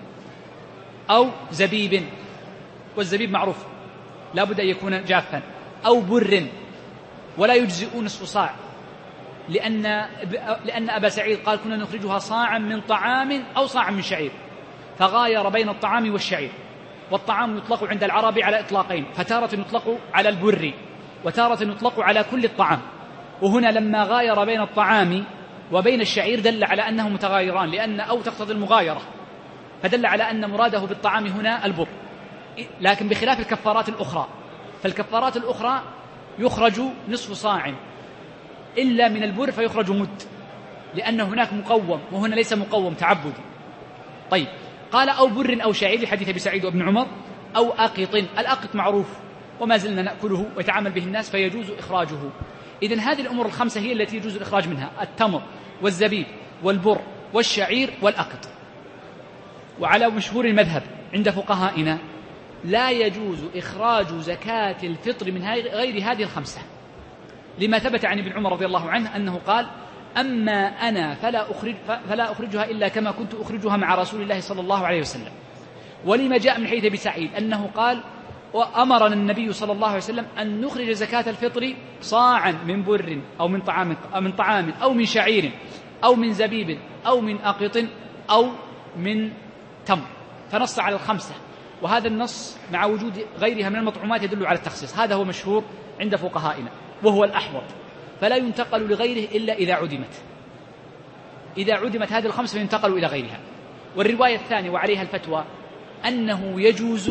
أو زبيب، والزبيب معروف لا بد أن يكون جافا، أو بر، ولا يجزئ نصف صاع، لأن, لأن أبا سعيد قال كنا نخرجها صاعا من طعام أو صاعا من شعير، فغاير بين الطعام والشعير. والطعام يطلق عند العرب على إطلاقين، فتارة يطلق على البر وتارة يطلق على كل الطعام، وهنا لما غاير بين الطعام وبين الشعير دل على أنه متغايران، لأن أو تقتضي المغايرة، فدل على أن مراده بالطعام هنا البر. لكن بخلاف الكفارات الأخرى، فالكفارات الأخرى يخرج نصف صاع إلا من البر فيخرج مد، لأن هناك مقوم وهنا ليس مقوم تعبدي. طيب، قال أو بر أو شعير لحديث أبي سعيد وابن عمر، أو أقط. الأقط معروف وما زلنا نأكله ويتعامل به الناس فيجوز إخراجه. إذن هذه الأمور الخمسة هي التي يجوز الإخراج منها: التمر والزبيب والبر والشعير والأقط. وعلى مشهور المذهب عند فقهائنا لا يجوز إخراج زكاة الفطر من غير هذه الخمسة، لما ثبت عن ابن عمر رضي الله عنه أنه قال أما أنا فلا, أخرج فلا أخرجها إلا كما كنت أخرجها مع رسول الله صلى الله عليه وسلم. ولما جاء من حديث أبي سعيد أنه قال وأمرنا النبي صلى الله عليه وسلم أن نخرج زكاة الفطر صاعا من بر أو من طعام أو من طعام أو من شعير أو من زبيب أو من أقط أو من تمر، فنص على الخمسة. وهذا النص مع وجود غيرها من المطعومات يدل على التخصيص. هذا هو مشهور عند فقهائنا وهو الأحوط، فلا ينتقل لغيره إلا إذا عدمت. إذا عدمت هذه الخمسة ينتقل إلى غيرها. والرواية الثانية وعليها الفتوى أنه يجوز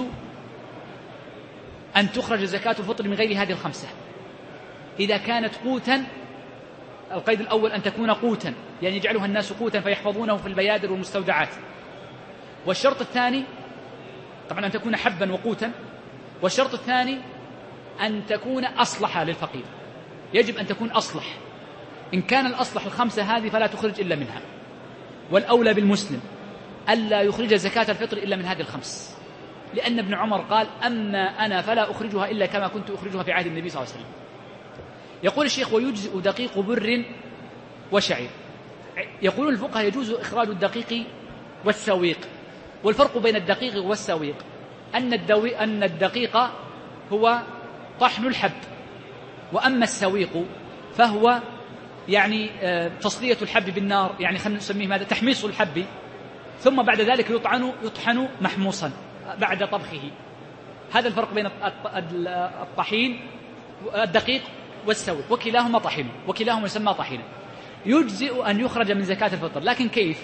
أن تخرج زكاة الفطر من غير هذه الخمسة إذا كانت قوتا. القيد الأول أن تكون قوتا، يعني يجعلها الناس قوتا فيحفظونه في البيادر والمستودعات. والشرط الثاني طبعا أن تكون حبا وقوتا. والشرط الثاني أن تكون أصلح للفقير، يجب أن تكون أصلح. إن كان الأصلح الخمسة هذه فلا تخرج إلا منها. والأولى بالمسلم ألا يخرج زكاة الفطر إلا من هذه الخمس، لأن ابن عمر قال أما أنا فلا أخرجها إلا كما كنت أخرجها في عهد النبي صلى الله عليه وسلم. يقول الشيخ ويجزئ دقيق بر وشعير. يقول الفقهاء يجوز إخراج الدقيق والسويق. والفرق بين الدقيق والسويق أن, الدوي أن الدقيق هو طحن الحب، وأما السويق فهو يعني تصلية الحب بالنار، يعني خلينا نسميه ماذا، تحميص الحب، ثم بعد ذلك يطعن يطحن محموصا بعد طبخه. هذا الفرق بين الطحين الدقيق والسويق، وكلاهما طحين وكلاهما يسمى طحينا. يجزئ أن يخرج من زكاة الفطر، لكن كيف؟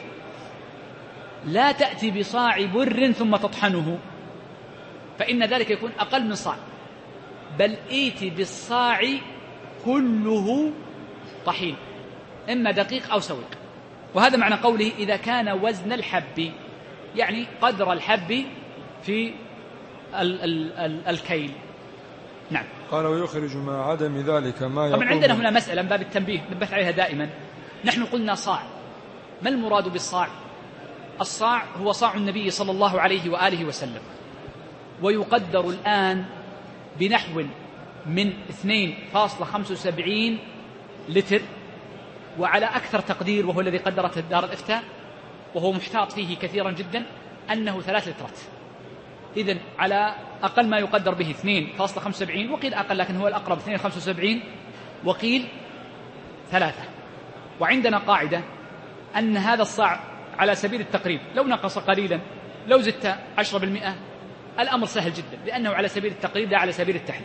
لا تأتي بصاع بر ثم تطحنه، فإن ذلك يكون أقل من صاع، بل ائتي بالصاع كله طحين، إما دقيق أو سويق. وهذا معنى قوله إذا كان وزن الحب، يعني قدر الحب في ال ال ال الكيل. نعم. قال ويخرج مع عدم ذلك ما يقوم. طبعا عندنا هنا مسألة من باب التنبيه نبهت عليها دائما. نحن قلنا صاع، ما المراد بالصاع؟ الصاع هو صاع النبي صلى الله عليه وآله وسلم، ويقدر الآن بنحو من اثنين فاصلة خمسة وسبعين لتر، وعلى أكثر تقدير وهو الذي قدرت دار الإفتاء وهو محتاط فيه كثيرا جدا أنه ثلاث لترات. إذن على أقل ما يقدر به اثنين فاصلة خمسة وسبعين، وقيل أقل لكن هو الأقرب اثنين فاصلة خمسة وسبعين، وقيل ثلاثة. وعندنا قاعدة أن هذا الصاع على سبيل التقريب، لو نقص قليلا لو زدت عشرة بالمئة الأمر سهل جدا، لأنه على سبيل التقريب لا على سبيل التحديد.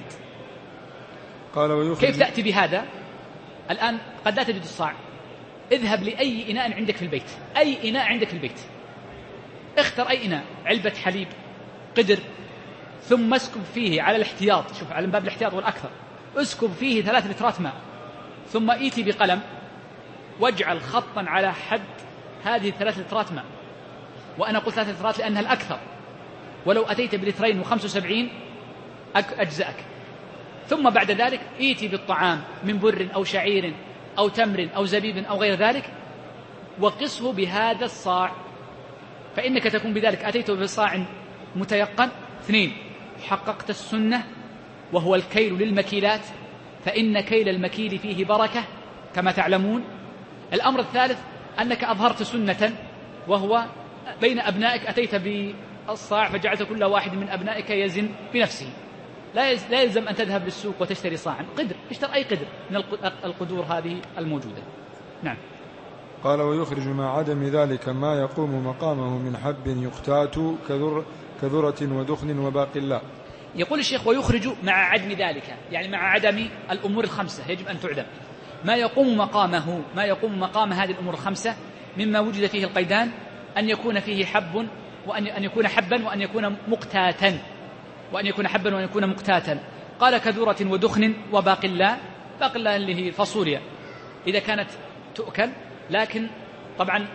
قال ويخرج. كيف تأتي بهذا؟ الآن قد لا تجد الصاع، اذهب لأي إناء عندك في البيت، أي إناء عندك في البيت، اختر أي إناء، علبة حليب، قدر، ثم اسكب فيه على الاحتياط، شوف على باب الاحتياط والأكثر، اسكب فيه ثلاث لترات ماء، ثم ايتي بقلم واجعل خطا على حد هذه الثلاث لترات ماء، وأنا قلت ثلاث لترات لأنها الأكثر، ولو أتيت بلترين وخمس وسبعين أجزأك. ثم بعد ذلك ايتي بالطعام من بر أو شعير أو تمر أو زبيب أو غير ذلك، وقصه بهذا الصاع، فإنك تكون بذلك أتيت بصاع متيقن. اثنين، حققت السنة وهو الكيل للمكيلات، فإن كيل المكيل فيه بركة كما تعلمون. الأمر الثالث أنك أظهرت سنة، وهو بين أبنائك أتيت بالصاع فجعلت كل واحد من أبنائك يزن بنفسه، لا يلزم أن تذهب للسوق وتشتري صاعا، قدر اشتر أي قدر من القدور هذه الموجودة. نعم. قال: ويخرج مع عدم ذلك ما يقوم مقامه من حب يقتات كذر كذرة ودخن وباقلاء. يقول الشيخ: ويخرج مع عدم ذلك، يعني مع عدم الأمور الخمسة يجب أن تعدم، ما يقوم مقامه، ما يقوم مقام هذه الأمور الخمسة مما وجد فيه القيدان، أن يكون فيه حب، وأن يكون حبا، وأن يكون مقتاتا، وأن يكون حبا وأن يكون مقتاتا. قال: كذرة ودخن وباقلاء. باقلاء اللي هي الفاصوليا إذا كانت تؤكل، لكن طبعا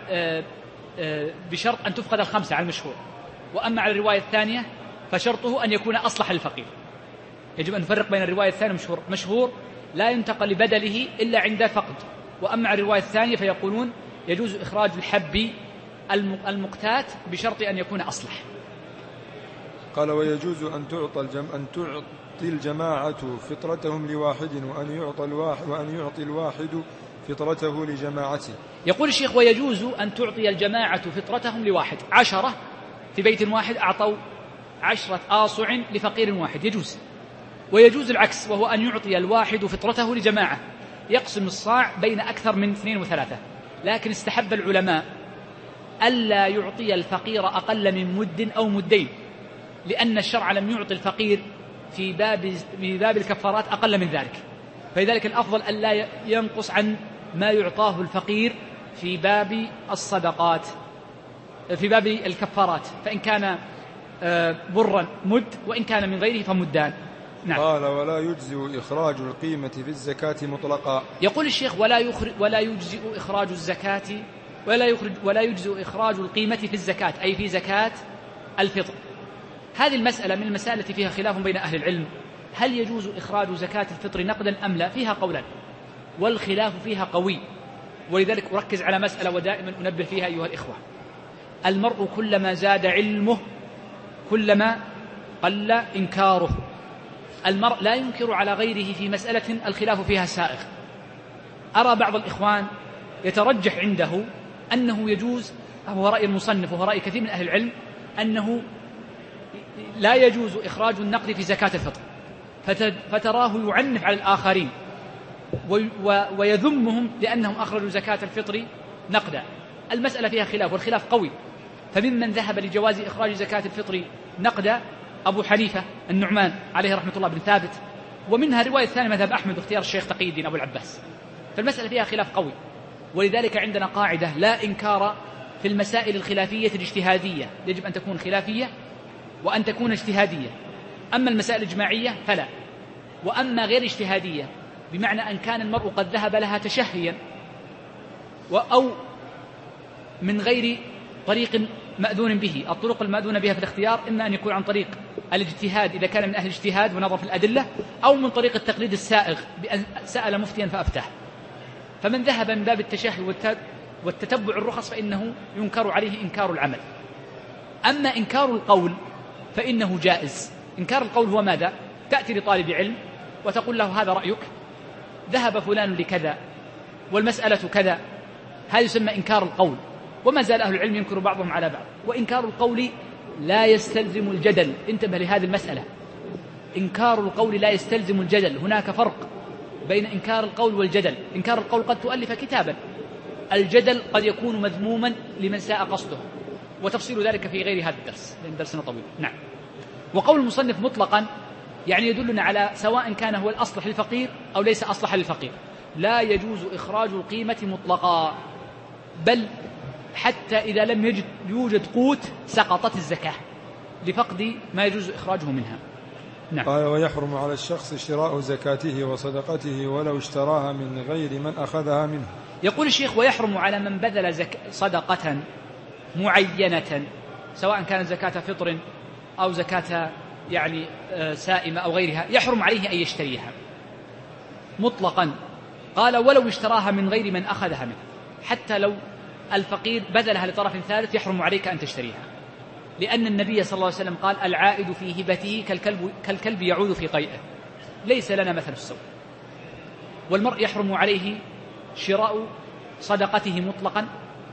بشرط أن تفقد الخمسة على المشهور. وأما على الرواية الثانية فشرطه أن يكون أصلح للفقير، يجب أن نفرق بين الرواية الثانية والمشهور. مشهور لا ينتقل لبدله إلا عند فقد، وأما على الرواية الثانية فيقولون يجوز إخراج الحب المقتات بشرط أن يكون أصلح. قال: ويجوز أن تعطى الجم... أن تعطي الجماعة فطرتهم لواحد، وأن يعطى الواحد وأن يعطي الواحد فطرته لجماعته. يقول الشيخ: ويجوز أن تعطي الجماعة فطرتهم لواحد، عشرة في بيت واحد أعطوا عشرة آصع لفقير واحد، يجوز. ويجوز العكس، وهو أن يعطي الواحد فطرته لجماعة، يقسم الصاع بين أكثر من اثنين وثلاثة، لكن استحب العلماء ألا يعطي الفقير أقل من مد أو مدين، لأن الشرع لم يعطي الفقير في باب, في باب الكفارات أقل من ذلك، فلذلك الأفضل ألا ينقص عن ما يعطاه الفقير في باب الصدقات، في باب الكفارات، فإن كان برا مد، وإن كان من غيره فمدان. نعم. قال: ولا يجزئ إخراج القيمة في الزكاة مطلقا. يقول الشيخ: ولا يخرج ولا يجزئ إخراج الزكاة ولا يخرج ولا يجزئ إخراج القيمة في الزكاة، أي في زكاة الفطر. هذه المسألة من المسائل التي فيها خلاف بين أهل العلم، هل يجوز إخراج زكاة الفطر نقدا أم لا؟ فيها قولان، والخلاف فيها قوي، ولذلك أركز على مسألة ودائما أنبه فيها أيها الإخوة: المرء كلما زاد علمه كلما قل إنكاره. المرء لا ينكر على غيره في مسألة الخلاف فيها سائغ. أرى بعض الإخوان يترجح عنده أنه يجوز، هو رأي المصنف وهو رأي كثير من أهل العلم، أنه لا يجوز إخراج النقد في زكاة الفطر، فتراه يعنف على الآخرين ويذمهم لأنهم أخرجوا زكاة الفطر نقدا. المسألة فيها خلاف، والخلاف قوي، فممن ذهب لجواز إخراج زكاة الفطر نقدا أبو حنيفة النعمان عليه رحمة الله بن ثابت، ومنها رواية ثانية مذهب أحمد واختيار الشيخ تقي الدين أبو العباس. فالمسألة فيها خلاف قوي، ولذلك عندنا قاعدة: لا إنكار في المسائل الخلافية الاجتهادية، يجب أن تكون خلافية وأن تكون اجتهادية. أما المسائل الإجماعية فلا. وأما غير اجتهادية بمعنى أن كان المرء قد ذهب لها تشهيا أو من غير طريق مأذون به. الطرق المأذون بها في الاختيار إما أن يكون عن طريق الاجتهاد إذا كان من أهل الاجتهاد ونظر في الأدلة، أو من طريق التقليد السائغ بأن سأل مفتيا فأفتاه. فمن ذهب من باب التشهي والتتبع الرخص فإنه ينكر عليه إنكار العمل. أما إنكار القول فإنه جائز. إنكار القول هو ماذا؟ تأتي لطالب علم وتقول له: هذا رأيك، ذهب فلان لكذا والمسألة كذا، هذا يسمى إنكار القول. وما زال أهل العلم ينكر بعضهم على بعض. وإنكار القول لا يستلزم الجدل، انتبه لهذه المسألة، إنكار القول لا يستلزم الجدل. هناك فرق بين إنكار القول والجدل. إنكار القول قد تؤلف كتابا، الجدل قد يكون مذموما لمن ساء قصده، وتفصيل ذلك في غير هذا الدرس لأن درسنا طويل. نعم. وقول المصنف مطلقا يعني يدلنا على سواء كان هو الأصلح للفقير أو ليس أصلح للفقير، لا يجوز إخراج القيمة مطلقا، بل حتى إذا لم يجد يوجد قوت سقطت الزكاة. لفقد ما يجوز إخراجه منها. نعم. قال ويحرم على الشخص شراء زكاته وصدقته ولو اشتراها من غير من أخذها منه. يقول الشيخ ويحرم على من بذل زك... صدقة معينة سواء كانت زكاة فطر أو زكاة يعني سائمة أو غيرها، يحرم عليه أن يشتريها مطلقا. قال ولو اشتراها من غير من أخذها منه، حتى لو الفقير بذلها لطرف ثالث يحرم عليك أن تشتريها، لأن النبي صلى الله عليه وسلم قال العائد في هبته كالكلب, كالكلب يعود في قيئه، ليس لنا مثل السوء. والمرء يحرم عليه شراء صدقته مطلقا.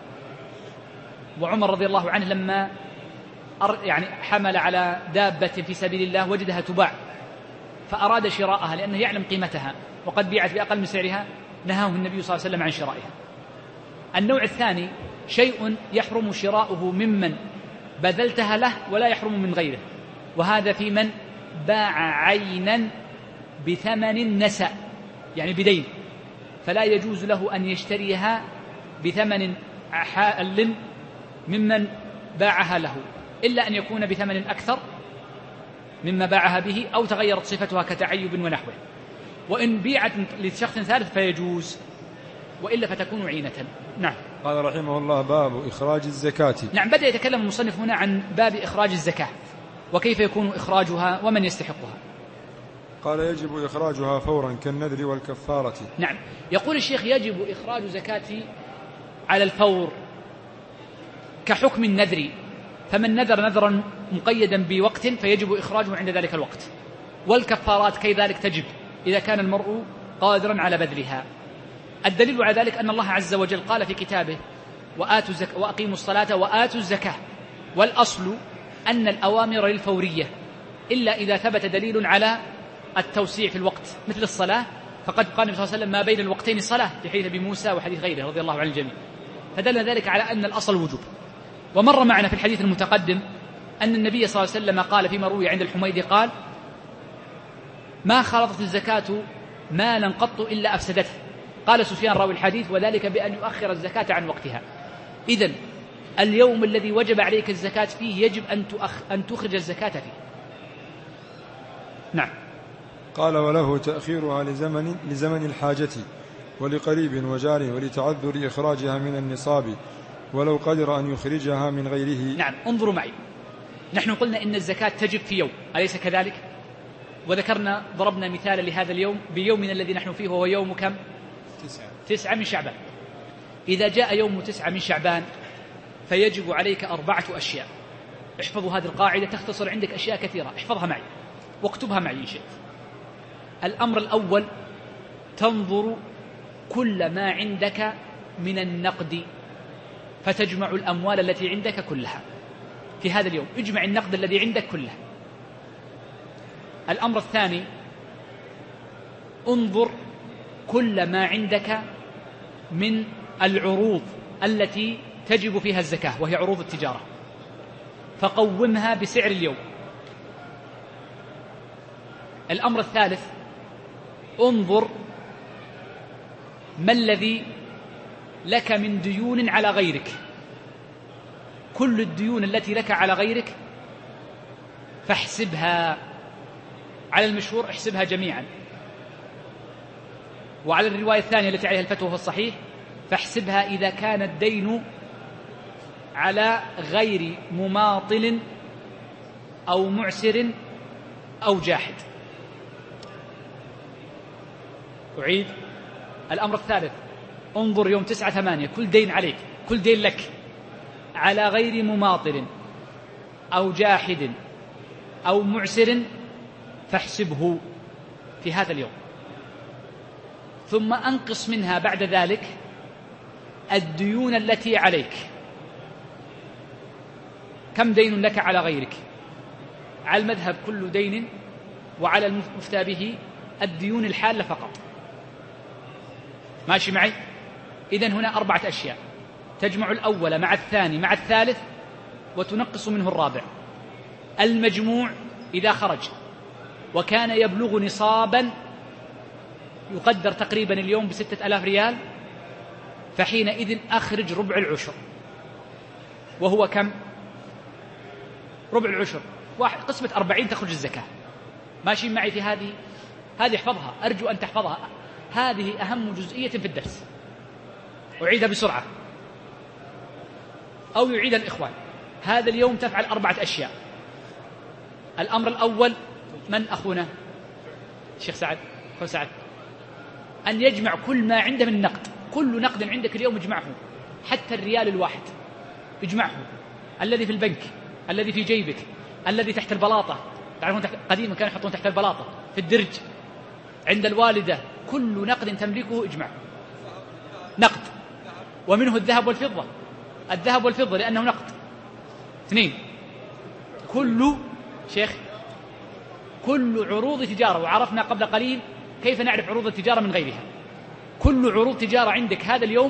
وعمر رضي الله عنه لما يعني حمل على دابة في سبيل الله وجدها تباع فأراد شراءها لأنه يعلم قيمتها وقد بيعت بأقل من سعرها، نهاه النبي صلى الله عليه وسلم عن شرائها. النوع الثاني شيء يحرم شراؤه ممن بذلتها له ولا يحرم من غيره، وهذا في من باع عينا بثمن نسأ يعني بدين، فلا يجوز له أن يشتريها بثمن حال ممن باعها له إلا أن يكون بثمن أكثر مما باعها به أو تغيرت صفتها كتعيب ونحوه. وإن بيعت لشخص ثالث فيجوز، وإلا فتكون عينة. نعم. قال رحمه الله باب إخراج الزكاة. نعم، بدأ يتكلم المصنف هنا عن باب إخراج الزكاة وكيف يكون إخراجها ومن يستحقها. قال يجب إخراجها فورا كالنذر والكفارة. نعم، يقول الشيخ يجب إخراج زكاة على الفور كحكم النذر، فمن نذر نذرا مقيدا بوقت فيجب إخراجه عند ذلك الوقت، والكفارات كذلك تجب إذا كان المرء قادرا على بذلها. الدليل على ذلك أن الله عز وجل قال في كتابه وآتوا الزك... وأقيموا الصلاة وآتوا الزكاة، والأصل أن الأوامر للفورية إلا إذا ثبت دليل على التوسيع في الوقت مثل الصلاة، فقد قال النبي صلى الله عليه وسلم ما بين الوقتين صلاة في حديث أبي موسى وحديث غيره رضي الله عن الجميع، فدل ذلك على أن الأصل وجوب. ومر معنا في الحديث المتقدم أن النبي صلى الله عليه وسلم قال فيما روي عند الحميدي قال ما خلطت الزكاة مالا قط إلا أفسدته. قال سفيان راوي الحديث وذلك بأن يؤخر الزكاة عن وقتها. إذن اليوم الذي وجب عليك الزكاة فيه يجب أن, تؤخ أن تخرج الزكاة فيه. نعم. قال وله تأخيرها لزمن, لزمن الحاجة ولقريب وجار ولتعذر إخراجها من النصاب ولو قدر أن يخرجها من غيره. نعم، انظروا معي، نحن قلنا إن الزكاة تجب في يوم، أليس كذلك؟ وذكرنا ضربنا مثالا لهذا اليوم بيومنا الذي نحن فيه وهو يوم كم؟ تسعة, تسعة من شعبان. إذا جاء يوم تسعة من شعبان فيجب عليك أربعة أشياء. احفظوا هذه القاعدة تختصر عندك أشياء كثيرة، احفظها معي واكتبها معي إن شئت. الأمر الأول تنظر كل ما عندك من النقد فتجمع الأموال التي عندك كلها في هذا اليوم، اجمع النقد الذي عندك كله. الأمر الثاني انظر كل ما عندك من العروض التي تجب فيها الزكاة وهي عروض التجارة فقومها بسعر اليوم. الأمر الثالث انظر ما الذي لك من ديون على غيرك، كل الديون التي لك على غيرك فاحسبها، على المشهور احسبها جميعا، وعلى الرواية الثانية التي عليها الفتوى في الصحيح فاحسبها إذا كان الدين على غير مماطل أو معسر أو جاحد. أعيد. الأمر الثالث انظر يوم تسعة ثمانية كل دين عليك، كل دين لك على غير مماطل أو جاحد أو معسر فاحسبه في هذا اليوم، ثم أنقص منها بعد ذلك الديون التي عليك. كم دين لك على غيرك؟ على المذهب كل دين، وعلى المفتى به الديون الحالة فقط. ماشي معي؟ إذن هنا أربعة أشياء، تجمع الأول مع الثاني مع الثالث وتنقص منه الرابع. المجموع إذا خرج وكان يبلغ نصابا يقدر تقريبا اليوم بستة ألاف ريال فحينئذ أخرج ربع العشر، وهو كم؟ ربع العشر واحد قسمة أربعين تخرج الزكاة. ماشي معي في هذه؟ هذه احفظها، أرجو أن تحفظها، هذه أهم جزئية في الدرس. أعيدها بسرعة أو يعيد الإخوان. هذا اليوم تفعل أربعة أشياء. الأمر الأول، من أخونا الشيخ سعد؟ أخو سعد، أن يجمع كل ما عنده من نقد، كل نقد عندك اليوم اجمعه، حتى الريال الواحد اجمعه، الذي في البنك، الذي في جيبك، الذي تحت البلاطة، تعرفون تحت قديما كانوا يحطون تحت البلاطة، في الدرج، عند الوالدة، كل نقد تملكه اجمعه. نقد، ومنه الذهب والفضة، الذهب والفضة لأنه نقد. اثنين، كل شيخ كل عروض تجارة، وعرفنا قبل قليل كيف نعرف عروض التجارة من غيرها. كل عروض تجارة عندك هذا اليوم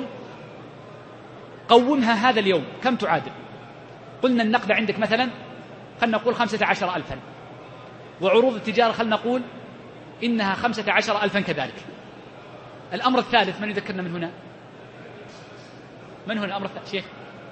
قومها هذا اليوم، كم تعادل؟ قلنا النقد عندك مثلا خلنا نقول خمسة عشر ألفا، وعروض التجارة خلنا نقول إنها خمسة عشر ألفا كذلك. الأمر الثالث، من يذكرنا من هنا؟ من هنا الأمر الثالث شيخ؟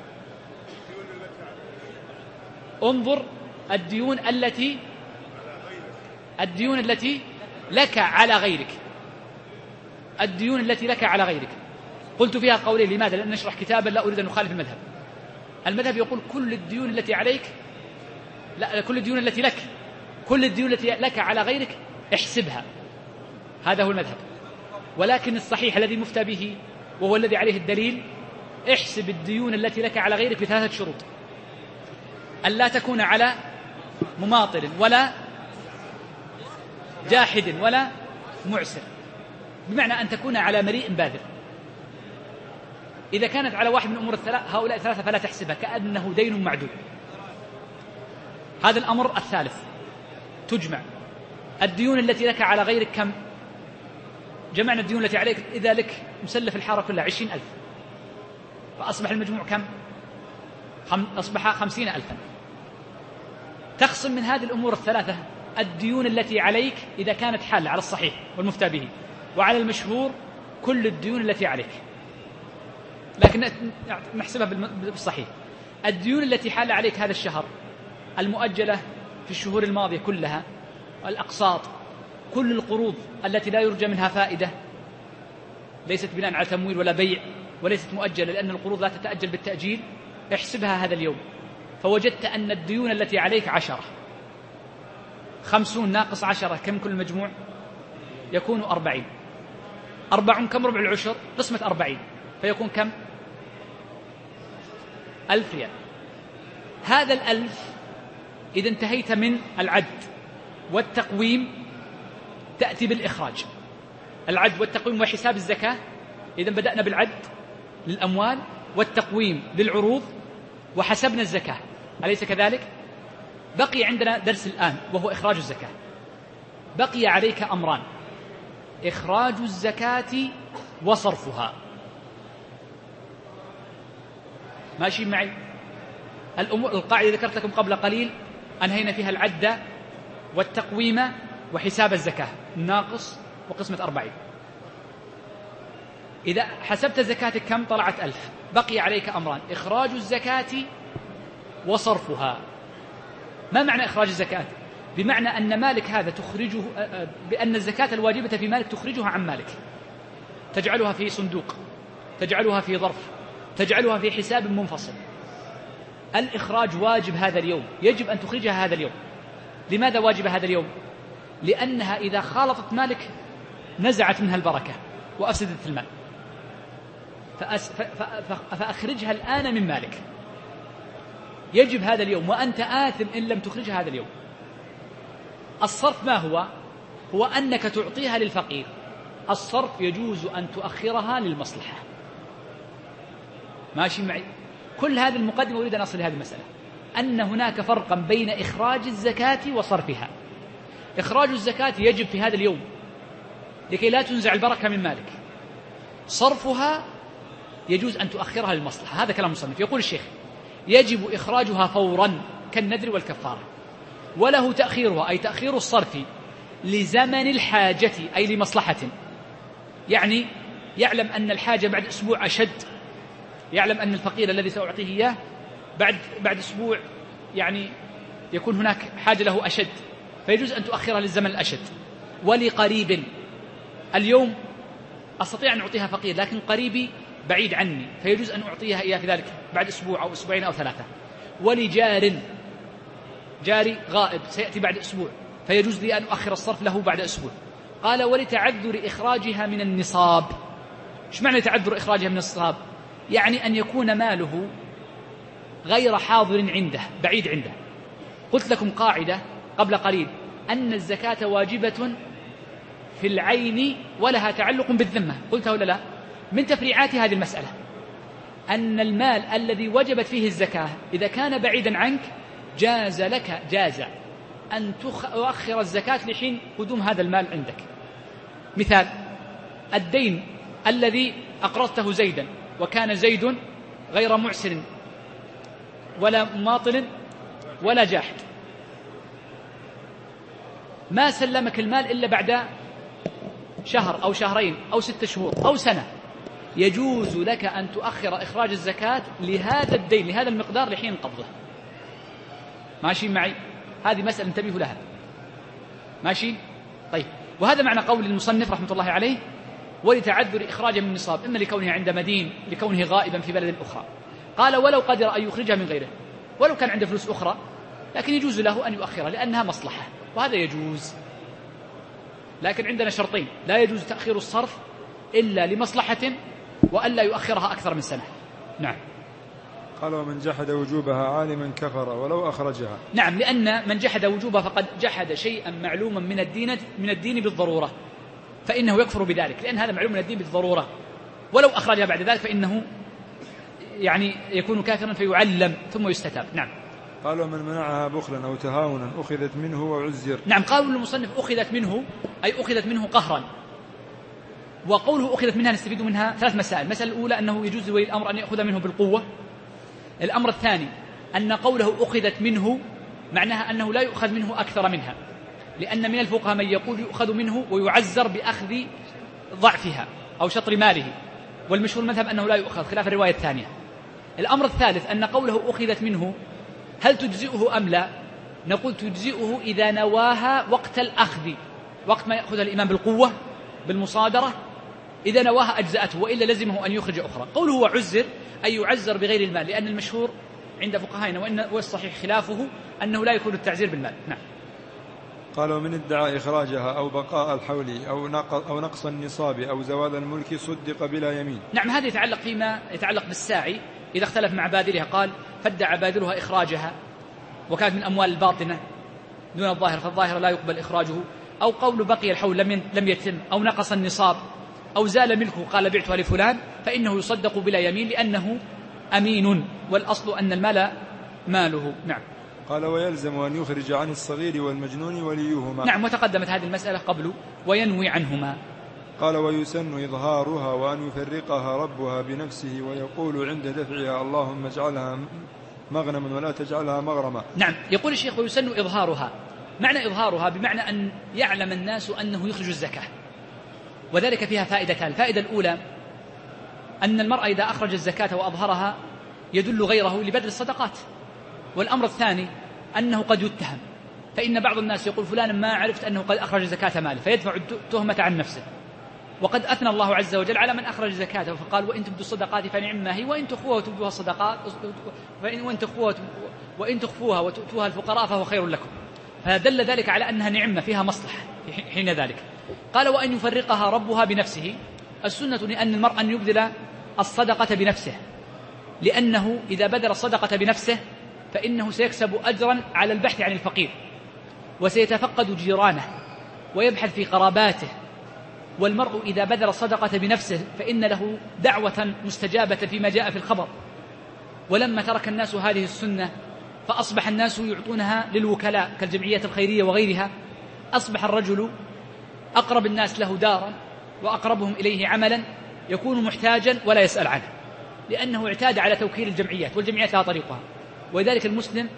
انظر الديون التي الديون التي لك على غيرك، الديون التي لك على غيرك. قلت فيها قولين، لماذا؟ لأن نشرح كتابا لا أريد أن نخالف المذهب. المذهب يقول كل الديون التي عليك، لا، كل الديون التي لك، كل الديون التي لك على غيرك احسبها، هذا هو المذهب. ولكن الصحيح الذي مفتى به وهو الذي عليه الدليل، احسب الديون التي لك على غيرك بثلاثة شروط: ألا تكون على مماطل ولا جاحد ولا معسر، بمعنى أن تكون على مريء باذل. إذا كانت على واحد من أمور الثلاث هؤلاء الثلاثة فلا تحسبها، كأنه دين معدود. هذا الأمر الثالث، تجمع الديون التي لك على غيرك. كم جمعنا الديون التي عليك؟ إذا لك مسلف الحارة كلها عشرين ألف، فأصبح المجموع كم؟ خم... أصبح خمسين ألفا. تخصم من هذه الأمور الثلاثة الديون التي عليك إذا كانت حالة على الصحيح والمفتى به، وعلى المشهور كل الديون التي عليك، لكن نحسبها بالصحيح. الديون التي حال عليك هذا الشهر، المؤجلة في الشهور الماضية كلها، الأقساط، كل القروض التي لا يرجى منها فائدة، ليست بناء على تمويل ولا بيع، وليست مؤجلة لأن القروض لا تتأجل بالتأجيل، احسبها هذا اليوم، فوجدت أن الديون التي عليك عشرة. خمسون ناقص عشرة كم كل المجموع؟ يكون أربعين. أربعون كم ربع العشر؟ قسمة أربعين، فيكون كم؟ ألف ريال. هذا الألف إذا انتهيت من العد والتقويم تأتي بالإخراج. العد والتقويم وحساب الزكاة. إذا بدأنا بالعد للأموال والتقويم للعروض وحسبنا الزكاة، أليس كذلك؟ بقي عندنا درس الآن وهو إخراج الزكاة. بقي عليك أمران: إخراج الزكاة وصرفها. ماشي معي؟ القاعدة ذكرت لكم قبل قليل أنهينا فيها العد والتقويم وحساب الزكاة الناقص وقسمة أربعين. إذا حسبت زكاتك كم؟ طلعت ألف. بقي عليك أمران: إخراج الزكاة وصرفها. ما معنى إخراج الزكاة؟ بمعنى أن مالك هذا تخرجه، بأن الزكاة الواجبة في مالك تخرجها عن مالك، تجعلها في صندوق، تجعلها في ظرف، تجعلها في حساب منفصل. الإخراج واجب هذا اليوم، يجب أن تخرجها هذا اليوم. لماذا واجب هذا اليوم؟ لأنها إذا خالطت مالك نزعت منها البركة وأفسدت المال، فأس... ف... ف... فأخرجها الآن من مالك. يجب هذا اليوم، وأنت آثم إن لم تخرجها هذا اليوم. الصرف ما هو؟ هو أنك تعطيها للفقير. الصرف يجوز أن تؤخرها للمصلحة. ماشي معي؟ كل هذه المقدمة أريد أن أصل هذه المسألة، أن هناك فرقا بين إخراج الزكاة وصرفها. إخراج الزكاة يجب في هذا اليوم لكي لا تنزع البركة من مالك. صرفها يجوز أن تؤخرها للمصلحة. هذا كلام مصنف. يقول الشيخ: يجب إخراجها فورا كالنذر والكفارة، وله تأخيرها أي تأخير الصرف لزمن الحاجة أي لمصلحة. يعني يعلم أن الحاجة بعد أسبوع أشد، يعلم أن الفقير الذي سأعطيه إياه بعد بعد أسبوع يعني يكون هناك حاجة له أشد فيجوز أن تؤخرها للزمن الأشد. ولقريب، اليوم أستطيع أن أعطيها فقير لكن قريبي بعيد عني فيجوز أن أعطيها إياه في ذلك بعد أسبوع أو أسبوعين أو ثلاثة. ولجار، جاري غائب سيأتي بعد أسبوع فيجوز لي أن أؤخر الصرف له بعد أسبوع. قال ولتعذر إخراجها من النصاب. إيش معنى تعذر إخراجها من النصاب؟ يعني أن يكون ماله غير حاضر عنده، بعيد عنده. قلت لكم قاعدة قبل قليل أن الزكاة واجبة في العين ولها تعلق بالذمة، قلتها ولا لا؟ من تفريعات هذه المسألة أن المال الذي وجبت فيه الزكاة إذا كان بعيدا عنك جاز لك جاز أن تؤخر الزكاة لحين قدوم هذا المال عندك. مثال: الدين الذي أقرضته زيدا وكان زيد غير معسر ولا مماطل ولا جاحد، ما سلمك المال إلا بعد شهر أو شهرين أو ستة شهور أو سنة، يجوز لك أن تؤخر إخراج الزكاة لهذا الدين لهذا المقدار لحين قبضه. ماشي معي؟ هذه مسألة انتبهوا لها. ماشي؟ طيب، وهذا معنى قول المصنف رحمة الله عليه ولتعذر إخراجه من النصاب، إما لكونه عند مدين لكونه غائبا في بلد أخرى. قال ولو قدر أن يخرجها من غيره، ولو كان عنده فلوس أخرى لكن يجوز له أن يؤخرها لأنها مصلحة، وهذا يجوز. لكن عندنا شرطين: لا يجوز تأخير الصرف إلا لمصلحة، وألا يؤخرها أكثر من سنة. نعم. قال ومن جحد وجوبها عالما كفر ولو أخرجها. نعم، لأن من جحد وجوبها فقد جحد شيئا معلوما من الدين من الدين بالضرورة، فإنه يكفر بذلك، لأن هذا معلوم من الدين بالضرورة، ولو أخرجها بعد ذلك فإنه يعني يكون كافرا فيعلم ثم يستتاب. نعم. قال ومن منعها بخلا أو تهاونا أخذت منه وعزر. نعم، قال المصنف أخذت منه أي أخذت منه قهرا. وقوله أخذت منها نستفيد منها ثلاث مسائل. المسألة الأولى أنه يجوز لولي الأمر أن يأخذ منه بالقوة. الأمر الثاني أن قوله أخذت منه معناها أنه لا يؤخذ منه أكثر منها، لأن من الفقهاء من يقول يؤخذ منه ويعزر بأخذ ضعفها أو شطر ماله، والمشهور المذهب أنه لا يؤخذ خلاف الرواية الثانية. الأمر الثالث أن قوله أخذت منه هل تجزئه أم لا؟ نقول تجزئه إذا نواها وقت الأخذ، وقت ما يأخذ الإمام بالقوة بالمصادرة، إذا نواها أجزأته، وإلا لزمه أن يخرج أخرى. قوله وعزر أي يعزر بغير المال، لأن المشهور عند فقهائنا وإن والصحيح خلافه أنه لا يكون التعزير بالمال. نعم. قال ومن ادعى إخراجها أو بقاء الحول أو نقص النصاب أو زوال الملك صدق بلا يمين. نعم، هذا يتعلق فيما يتعلق بالساعي إذا اختلف مع بادلها. قال فادعى بادلها إخراجها وكانت من أموال الباطنة دون الظاهر فالظاهر لا يقبل إخراجه، أو قول بقي الحول لم يتم، أو نقص النصاب، أو زال ملكه قال بعتها لفلان، فإنه يصدق بلا يمين لأنه أمين، والأصل أن المال ماله. نعم. قال ويلزم أن يخرج عن الصغير والمجنون وليهما. نعم، وتقدمت هذه المسألة قبل وينوي عنهما. قال ويسن إظهارها وأن يفرقها ربها بنفسه ويقول عند دفعها اللهم اجعلها مغنما ولا تجعلها مغرما. نعم، يقول الشيخ ويسن إظهارها. معنى إظهارها بمعنى أن يعلم الناس أنه يخرج الزكاة، وذلك فيها فائدتان. الفائدة الأولى أن المرأة إذا أخرج الزكاة وأظهرها يدل غيره لبذل الصدقات. والأمر الثاني أنه قد يتهم، فإن بعض الناس يقول فلان ما عرفت أنه قد أخرج زكاة ماله فيدفع التهمة عن نفسه، وقد أثنى الله عز وجل على من أخرج زكاته فقال وإن تبدوا الصدقات فنعم ما هي وإن تخفوها وتبدوها الصدقات وإن تخفوها وإن تخفوها وتؤتوها الفقراء فهو خير لكم، فدل ذلك على أنها نعمة فيها مصلحة حين ذلك. قال وأن يفرقها ربها بنفسه. السنة لأن المرء أن يبذل الصدقة بنفسه، لأنه إذا بذل الصدقة بنفسه فإنه سيكسب أجرا على البحث عن الفقير، وسيتفقد جيرانه ويبحث في قراباته. والمرء إذا بذل الصدقة بنفسه فإن له دعوة مستجابة فيما جاء في الخبر. ولما ترك الناس هذه السنة فأصبح الناس يعطونها للوكلاء كالجمعية الخيرية وغيرها، أصبح الرجل أقرب الناس له دارا وأقربهم إليه عملا يكون محتاجا ولا يسأل عنه، لأنه اعتاد على توكيل الجمعيات، والجمعيات لها طريقها. ولذلك المسلم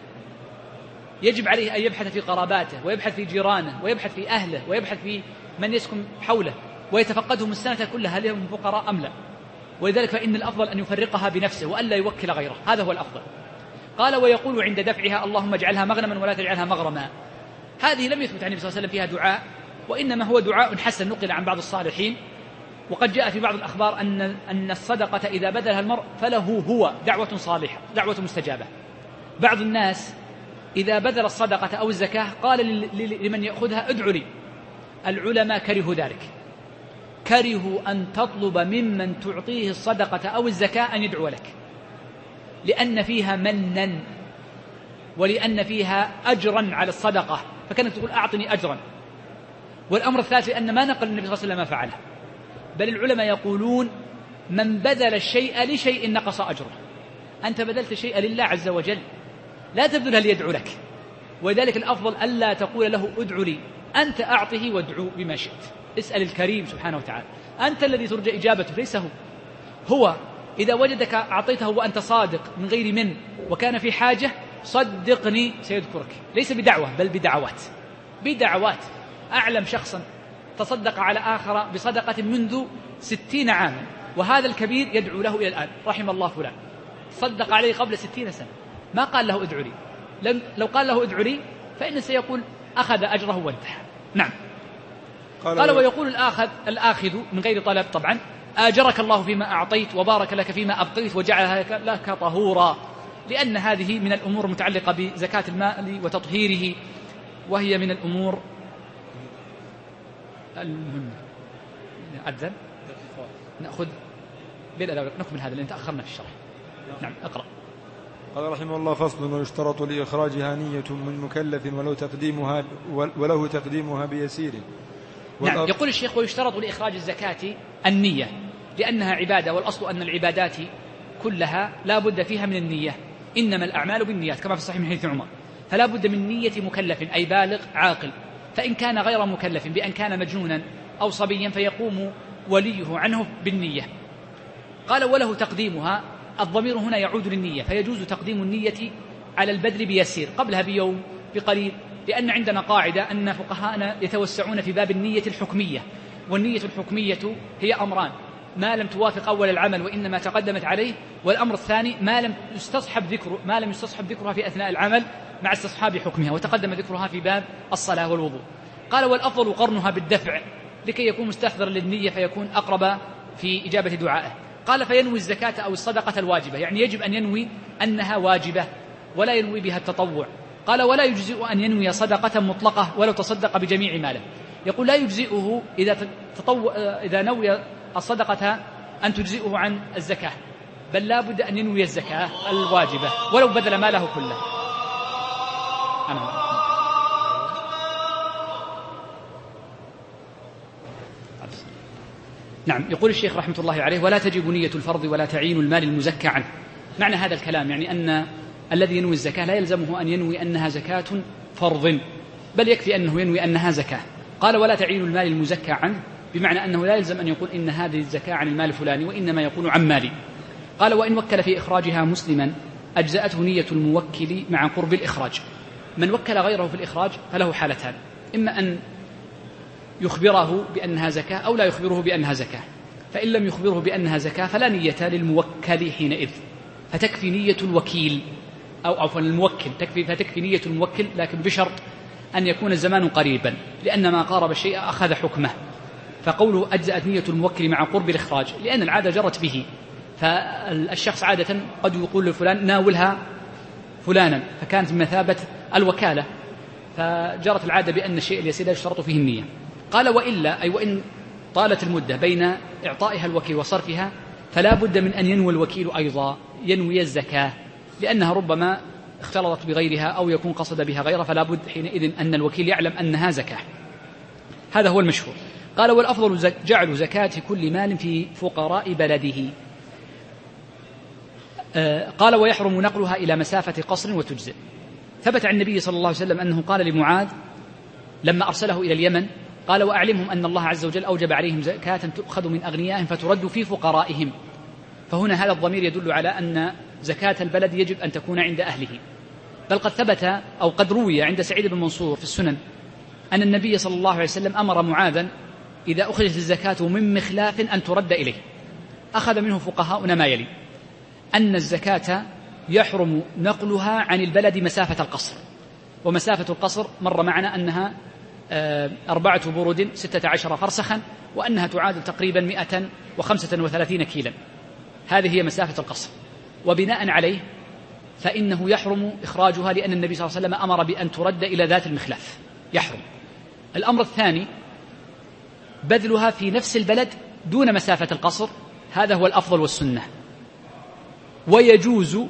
يجب عليه أن يبحث في قراباته ويبحث في جيرانه ويبحث في أهله ويبحث في من يسكن حوله ويتفقدهم السنة كلها هل هم فقراء أم لا. ولذلك فإن الأفضل أن يفرقها بنفسه وألا يوكل غيره، هذا هو الأفضل. قال ويقول عند دفعها اللهم اجعلها مغنما ولا تجعلها مغرما. هذه لم يثبت عن النبي صلى الله عليه وسلم فيها دعاء، وإنما هو دعاء حسن نقل عن بعض الصالحين. وقد جاء في بعض الأخبار أن أن الصدقة إذا بذلها المرء فله هو دعوة صالحة، دعوة مستجابة. بعض الناس إذا بذل الصدقة أو الزكاة قال لمن يأخذها ادعوا لي. العلماء كرهوا ذلك، كرهوا أن تطلب ممن تعطيه الصدقة أو الزكاة أن يدعو لك، لأن فيها منا ولأن فيها أجرا على الصدقة، فكانت تقول أعطني أجرا. والأمر الثالث أن ما نقل النبي صلى الله عليه وسلم ما فعله، بل العلماء يقولون من بذل الشيء لشيء نقص أجره. أنت بذلت شيء لله عز وجل، لا تبذلها ليدعو لك، ولذلك الأفضل ألا تقول له ادعو لي، أنت أعطه وادعو بما شئت. اسأل الكريم سبحانه وتعالى، أنت الذي ترجى إجابته ليس هو. هو إذا وجدك أعطيته وأنت صادق من غير من وكان في حاجة صدقني سيذكرك، ليس بدعوة بل بدعوات. بدعوات. أعلم شخصا تصدق على آخر بصدقة منذ ستين عاما، وهذا الكبير يدعو له إلى الآن، رحم الله فلان، صدق عليه قبل ستين سنة، ما قال له ادعو لي. لو قال له ادعو لي فإن سيقول أخذ أجره وانتهى. نعم. قال, قال ويقول الآخذ, الآخذ من غير طلب طبعا آجرك الله فيما أعطيت وبارك لك فيما أبقيت وجعلها لك طهورا، لأن هذه من الأمور المتعلقة بزكاة المال وتطهيره، وهي من الأمور المهمة. أذن نأخذ بالأداء نكمل هذا لأن تأخرنا في الشرح. نعم اقرأ. قال رحمه الله فصل ويشترط لإخراجها نية من مكلف ولو تقديمها وله تقديمها بيسير. نعم. يقول الشيخ ويشترط لإخراج الزكاة النية لأنها عبادة، والأصل أن العبادات كلها لا بد فيها من النية، إنما الأعمال بالنيات كما في الصحيح من حديث عمر، فلا بد من نية مكلف أي بالغ عاقل. فإن كان غير مكلف بأن كان مجنونا أو صبيا فيقوم وليه عنه بالنية. قال وله تقديمها، الضمير هنا يعود للنية، فيجوز تقديم النية على البذل بيسير قبلها بيوم بقليل، لأن عندنا قاعدة أن فقهاءنا يتوسعون في باب النية الحكمية، والنية الحكمية هي أمران: ما لم توافق أول العمل وإنما تقدمت عليه، والأمر الثاني ما لم يستصحب ذكر ما لم يستصحب ذكرها في أثناء العمل مع استصحاب حكمها، وتقدم ذكرها في باب الصلاة والوضوء. قال والأفضل قرنها بالدفع لكي يكون مستحضرا للنية فيكون أقرب في إجابة دعائه. قال فينوي الزكاة أو الصدقة الواجبة، يعني يجب أن ينوي أنها واجبة ولا ينوي بها التطوع. قال ولا يجزئ أن ينوي صدقة مطلقة ولو تصدق بجميع ماله. يقول لا يجزئه إذا, تطو... إذا نوي الصدقة أن تجزئه عن الزكاة، بل لا بد أن ينوي الزكاة الواجبة ولو بذل ماله كله. أنا نعم. يقول الشيخ رحمة الله عليه ولا تجب نية الفرض ولا تعين المال المزكى عنه. معنى هذا الكلام يعني أن الذي ينوي الزكاة لا يلزمه أن ينوي أنها زكاة فرض، بل يكفي أنه ينوي أنها زكاة. قال ولا تعين المال المزكى عنه، بمعنى أنه لا يلزم أن يقول إن هذه الزكاة عن المال الفلاني، وإنما يقول عن مالي. قال وإن وكل في إخراجها مسلما أجزأته نية الموكل مع قرب الإخراج. من وكل غيره في الإخراج فله حالتان: إما أن يخبره بأنها زكاة أو لا يخبره بأنها زكاة. فإن لم يخبره بأنها زكاة فلا نية للموكل حينئذ، فتكفي نية الوكيل أو عفوا الموكل تكفي فتكفي نية الموكل، لكن بشرط أن يكون الزمان قريبا، لأن ما قارب الشيء أخذ حكمه. فقوله أجزأت نية الموكل مع قرب الإخراج لأن العادة جرت به، فالشخص عادة قد يقول لفلان ناولها فلانا، فكانت بمثابة الوكالة، فجرت العادة بأن الشيء اليسير لا يشترط فيه النية. قال وإلا أي وإن طالت المدة بين إعطائها الوكيل وصرفها فلا بد من أن ينوي الوكيل أيضا ينوي الزكاة، لأنها ربما اختلطت بغيرها أو يكون قصد بها غيرها، فلا بد حينئذ أن الوكيل يعلم أنها زكاة. هذا هو المشهور. قال والأفضل جعل زكاة كل مال في فقراء بلده. آه قال ويحرم نقلها إلى مسافة قصر وتجزئ. ثبت عن النبي صلى الله عليه وسلم أنه قال لمعاذ لما أرسله إلى اليمن قال وأعلمهم أن الله عز وجل أوجب عليهم زكاة تؤخذ من أغنيائهم فترد في فقرائهم. فهنا هذا الضمير يدل على أن زكاة البلد يجب أن تكون عند أهله. بل قد ثبت أو قد روي عند سعيد بن منصور في السنن أن النبي صلى الله عليه وسلم أمر معاذا إذا أخرجت الزكاة من مخلاف أن ترد إليه. أخذ منه فقهاؤنا ما يلي: أن الزكاة يحرم نقلها عن البلد مسافة القصر، ومسافة القصر مر معنا أنها أربعة برود ستة عشر فرسخا، وأنها تعادل تقريبا مئة وخمسة وثلاثين كيلا. هذه هي مسافة القصر، وبناء عليه فإنه يحرم إخراجها، لأن النبي صلى الله عليه وسلم أمر بأن ترد إلى ذات المخلاف، يحرم. الأمر الثاني بذلها في نفس البلد دون مسافة القصر، هذا هو الأفضل والسنة، ويجوز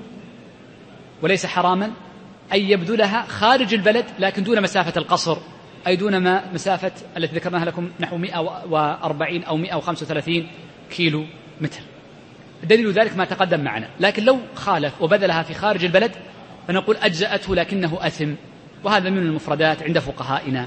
وليس حراما أن يبذلها خارج البلد لكن دون مسافة القصر، أي دون ما مسافة التي ذكرناها لكم نحو مئة وأربعين أو مئة وخمسة وثلاثين كيلو متر. دليل ذلك ما تقدم معنا. لكن لو خالف وبذلها في خارج البلد فنقول أجزأته لكنه أثم، وهذا من المفردات عند فقهائنا.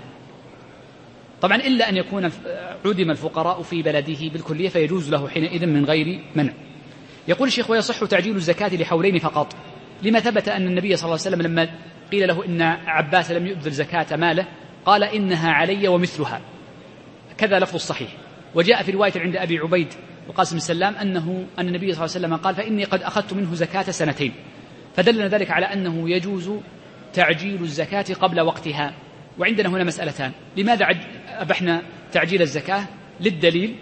طبعا إلا أن يكون عدم الفقراء في بلده بالكلية فيجوز له حينئذ من غير منع. يقول الشيخ: ويصح تعجيل الزكاة لحولين فقط، لما ثبت أن النبي صلى الله عليه وسلم لما قيل له إن عباس لم يبذل زكاة ماله قال: إنها علي ومثلها، كذا لفظ الصحيح. وجاء في رواية عند أبي عبيد وقاسم السلام أنه أن النبي صلى الله عليه وسلم قال: فإني قد أخذت منه زكاة سنتين، فدلنا ذلك على أنه يجوز تعجيل الزكاة قبل وقتها. وعندنا هنا مسألتان: لماذا أبحنا تعجيل الزكاة؟ للدليل،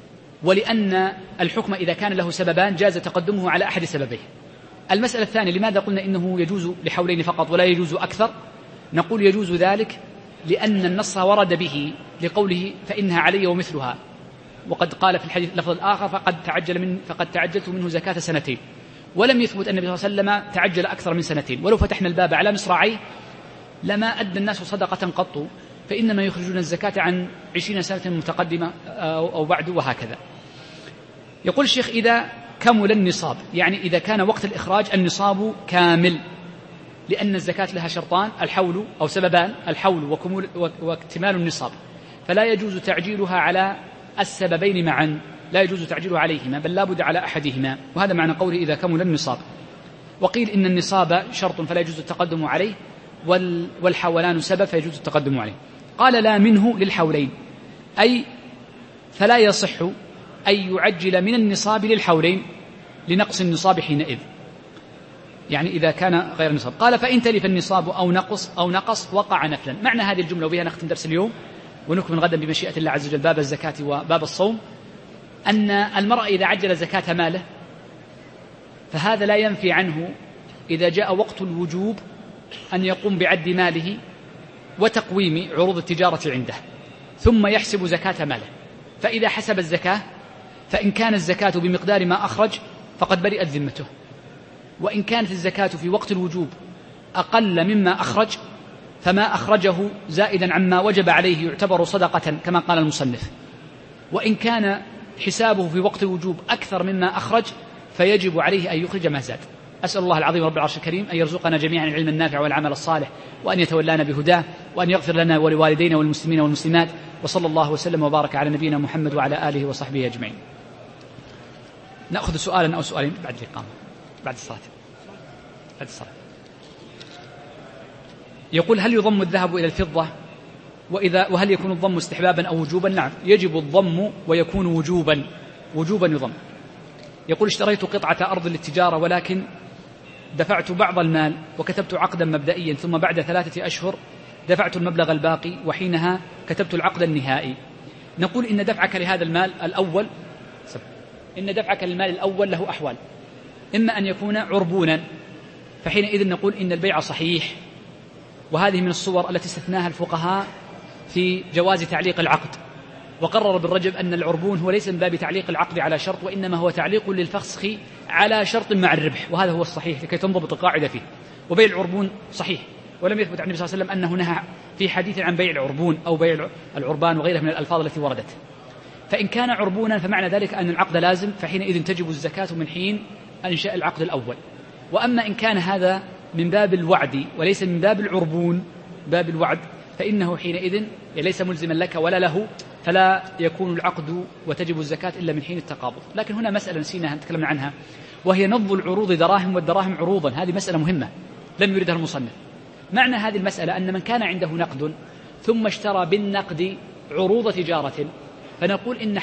ولأن الحكم إذا كان له سببان جاز تقدمه على أحد سببيه. المسألة الثانية: لماذا قلنا إنه يجوز لحولين فقط ولا يجوز أكثر؟ نقول يجوز ذلك لأن النص ورد به لقوله: فإنها علي ومثلها، وقد قال في الحديث اللفظ الآخر: فقد تعجل من فقد تعجلت منه زكاة سنتين، ولم يثبت أن النبي صلى الله عليه وسلم تعجل أكثر من سنتين. ولو فتحنا الباب على مصراعيه لما أدى الناس صدقة قط، فإنما يخرجون الزكاة عن عشرين سنة متقدمة أو بعد، وهكذا. يقول الشيخ: إذا كمل النصاب، يعني إذا كان وقت الإخراج النصاب كامل، لأن الزكاة لها شرطان: الحول أو سببان، الحول وكمول واكتمال النصاب، فلا يجوز تعجيلها على السببين معا، لا يجوز تعجيلها عليهما، بل لا بد على أحدهما، وهذا معنى قوله إذا كمل النصاب. وقيل إن النصاب شرط فلا يجوز التقدم عليه، والحولان سبب فيجوز التقدم عليه. قال: لا منه للحولين، أي فلا يصح أن يعجل من النصاب للحولين لنقص النصاب حينئذ، يعني إذا كان غير النصاب. قال: فإن تلف النصاب أو نقص أو نقص وقع نفلا. معنى هذه الجملة، وبها نختم درس اليوم ونكمل غدا بمشيئة الله عز وجل باب الزكاة وباب الصوم، أن المرء إذا عجل زكاة ماله فهذا لا ينفي عنه إذا جاء وقت الوجوب أن يقوم بعد ماله وتقويم عروض التجارة عنده، ثم يحسب زكاة ماله. فإذا حسب الزكاة فإن كان الزكاة بمقدار ما أخرج فقد برئت ذمته، وإن كانت الزكاة في وقت الوجوب أقل مما أخرج فما أخرجه زائدا عما وجب عليه يعتبر صدقة كما قال المصنف، وإن كان حسابه في وقت الوجوب أكثر مما أخرج فيجب عليه أن يخرج ما زاد. أسأل الله العظيم رب العرش الكريم أن يرزقنا جميعا العلم النافع والعمل الصالح، وأن يتولانا بهداه، وأن يغفر لنا ولوالدينا والمسلمين والمسلمات، وصلى الله وسلم وبارك على نبينا محمد وعلى آله وصحبه أجمعين. نأخذ سؤالا أو سؤالين بعد الإقامة، بعد الصلاة بعد الصلاة. يقول: هل يضم الذهب إلى الفضة؟ وإذا وهل يكون الضم استحبابا أو وجوبا؟ نعم، يجب الضم ويكون وجوبا، وجوبا يضم. يقول: اشتريت قطعة أرض للتجارة ولكن دفعت بعض المال وكتبت عقدا مبدئيا، ثم بعد ثلاثة أشهر دفعت المبلغ الباقي وحينها كتبت العقد النهائي. نقول إن دفعك لهذا المال الأول إن دفعك للمال الأول له أحوال: إما أن يكون عربونا، فحينئذ نقول إن البيع صحيح، وهذه من الصور التي استثناها الفقهاء في جواز تعليق العقد، وقرر ابن رجب أن العربون هو ليس من باب تعليق العقد على شرط، وإنما هو تعليق للفسخ على شرط مع الربح، وهذا هو الصحيح لكي تنضبط القاعدة فيه. وبيع العربون صحيح، ولم يثبت عن النبي صلى الله عليه وسلم أنه نهى في حديث عن بيع العربون أو بيع العربان وغيرها من الألفاظ التي وردت. فإن كان عربونا فمعنى ذلك أن العقد لازم، فحينئذ تجب الزكاة من حين أنشاء العقد الأول. وأما إن كان هذا من باب الوعد وليس من باب العربون، باب الوعد، فإنه حينئذ ليس ملزما لك ولا له، فلا يكون العقد وتجب الزكاة إلا من حين التقابض. لكن هنا مسألة نسينا نتكلم عنها، وهي نض العروض دراهم والدراهم عروضا. هذه مسألة مهمة لم يردها المصنف. معنى هذه المسألة أن من كان عنده نقد ثم اشترى بالنقد عروض تجارة، فنقول إن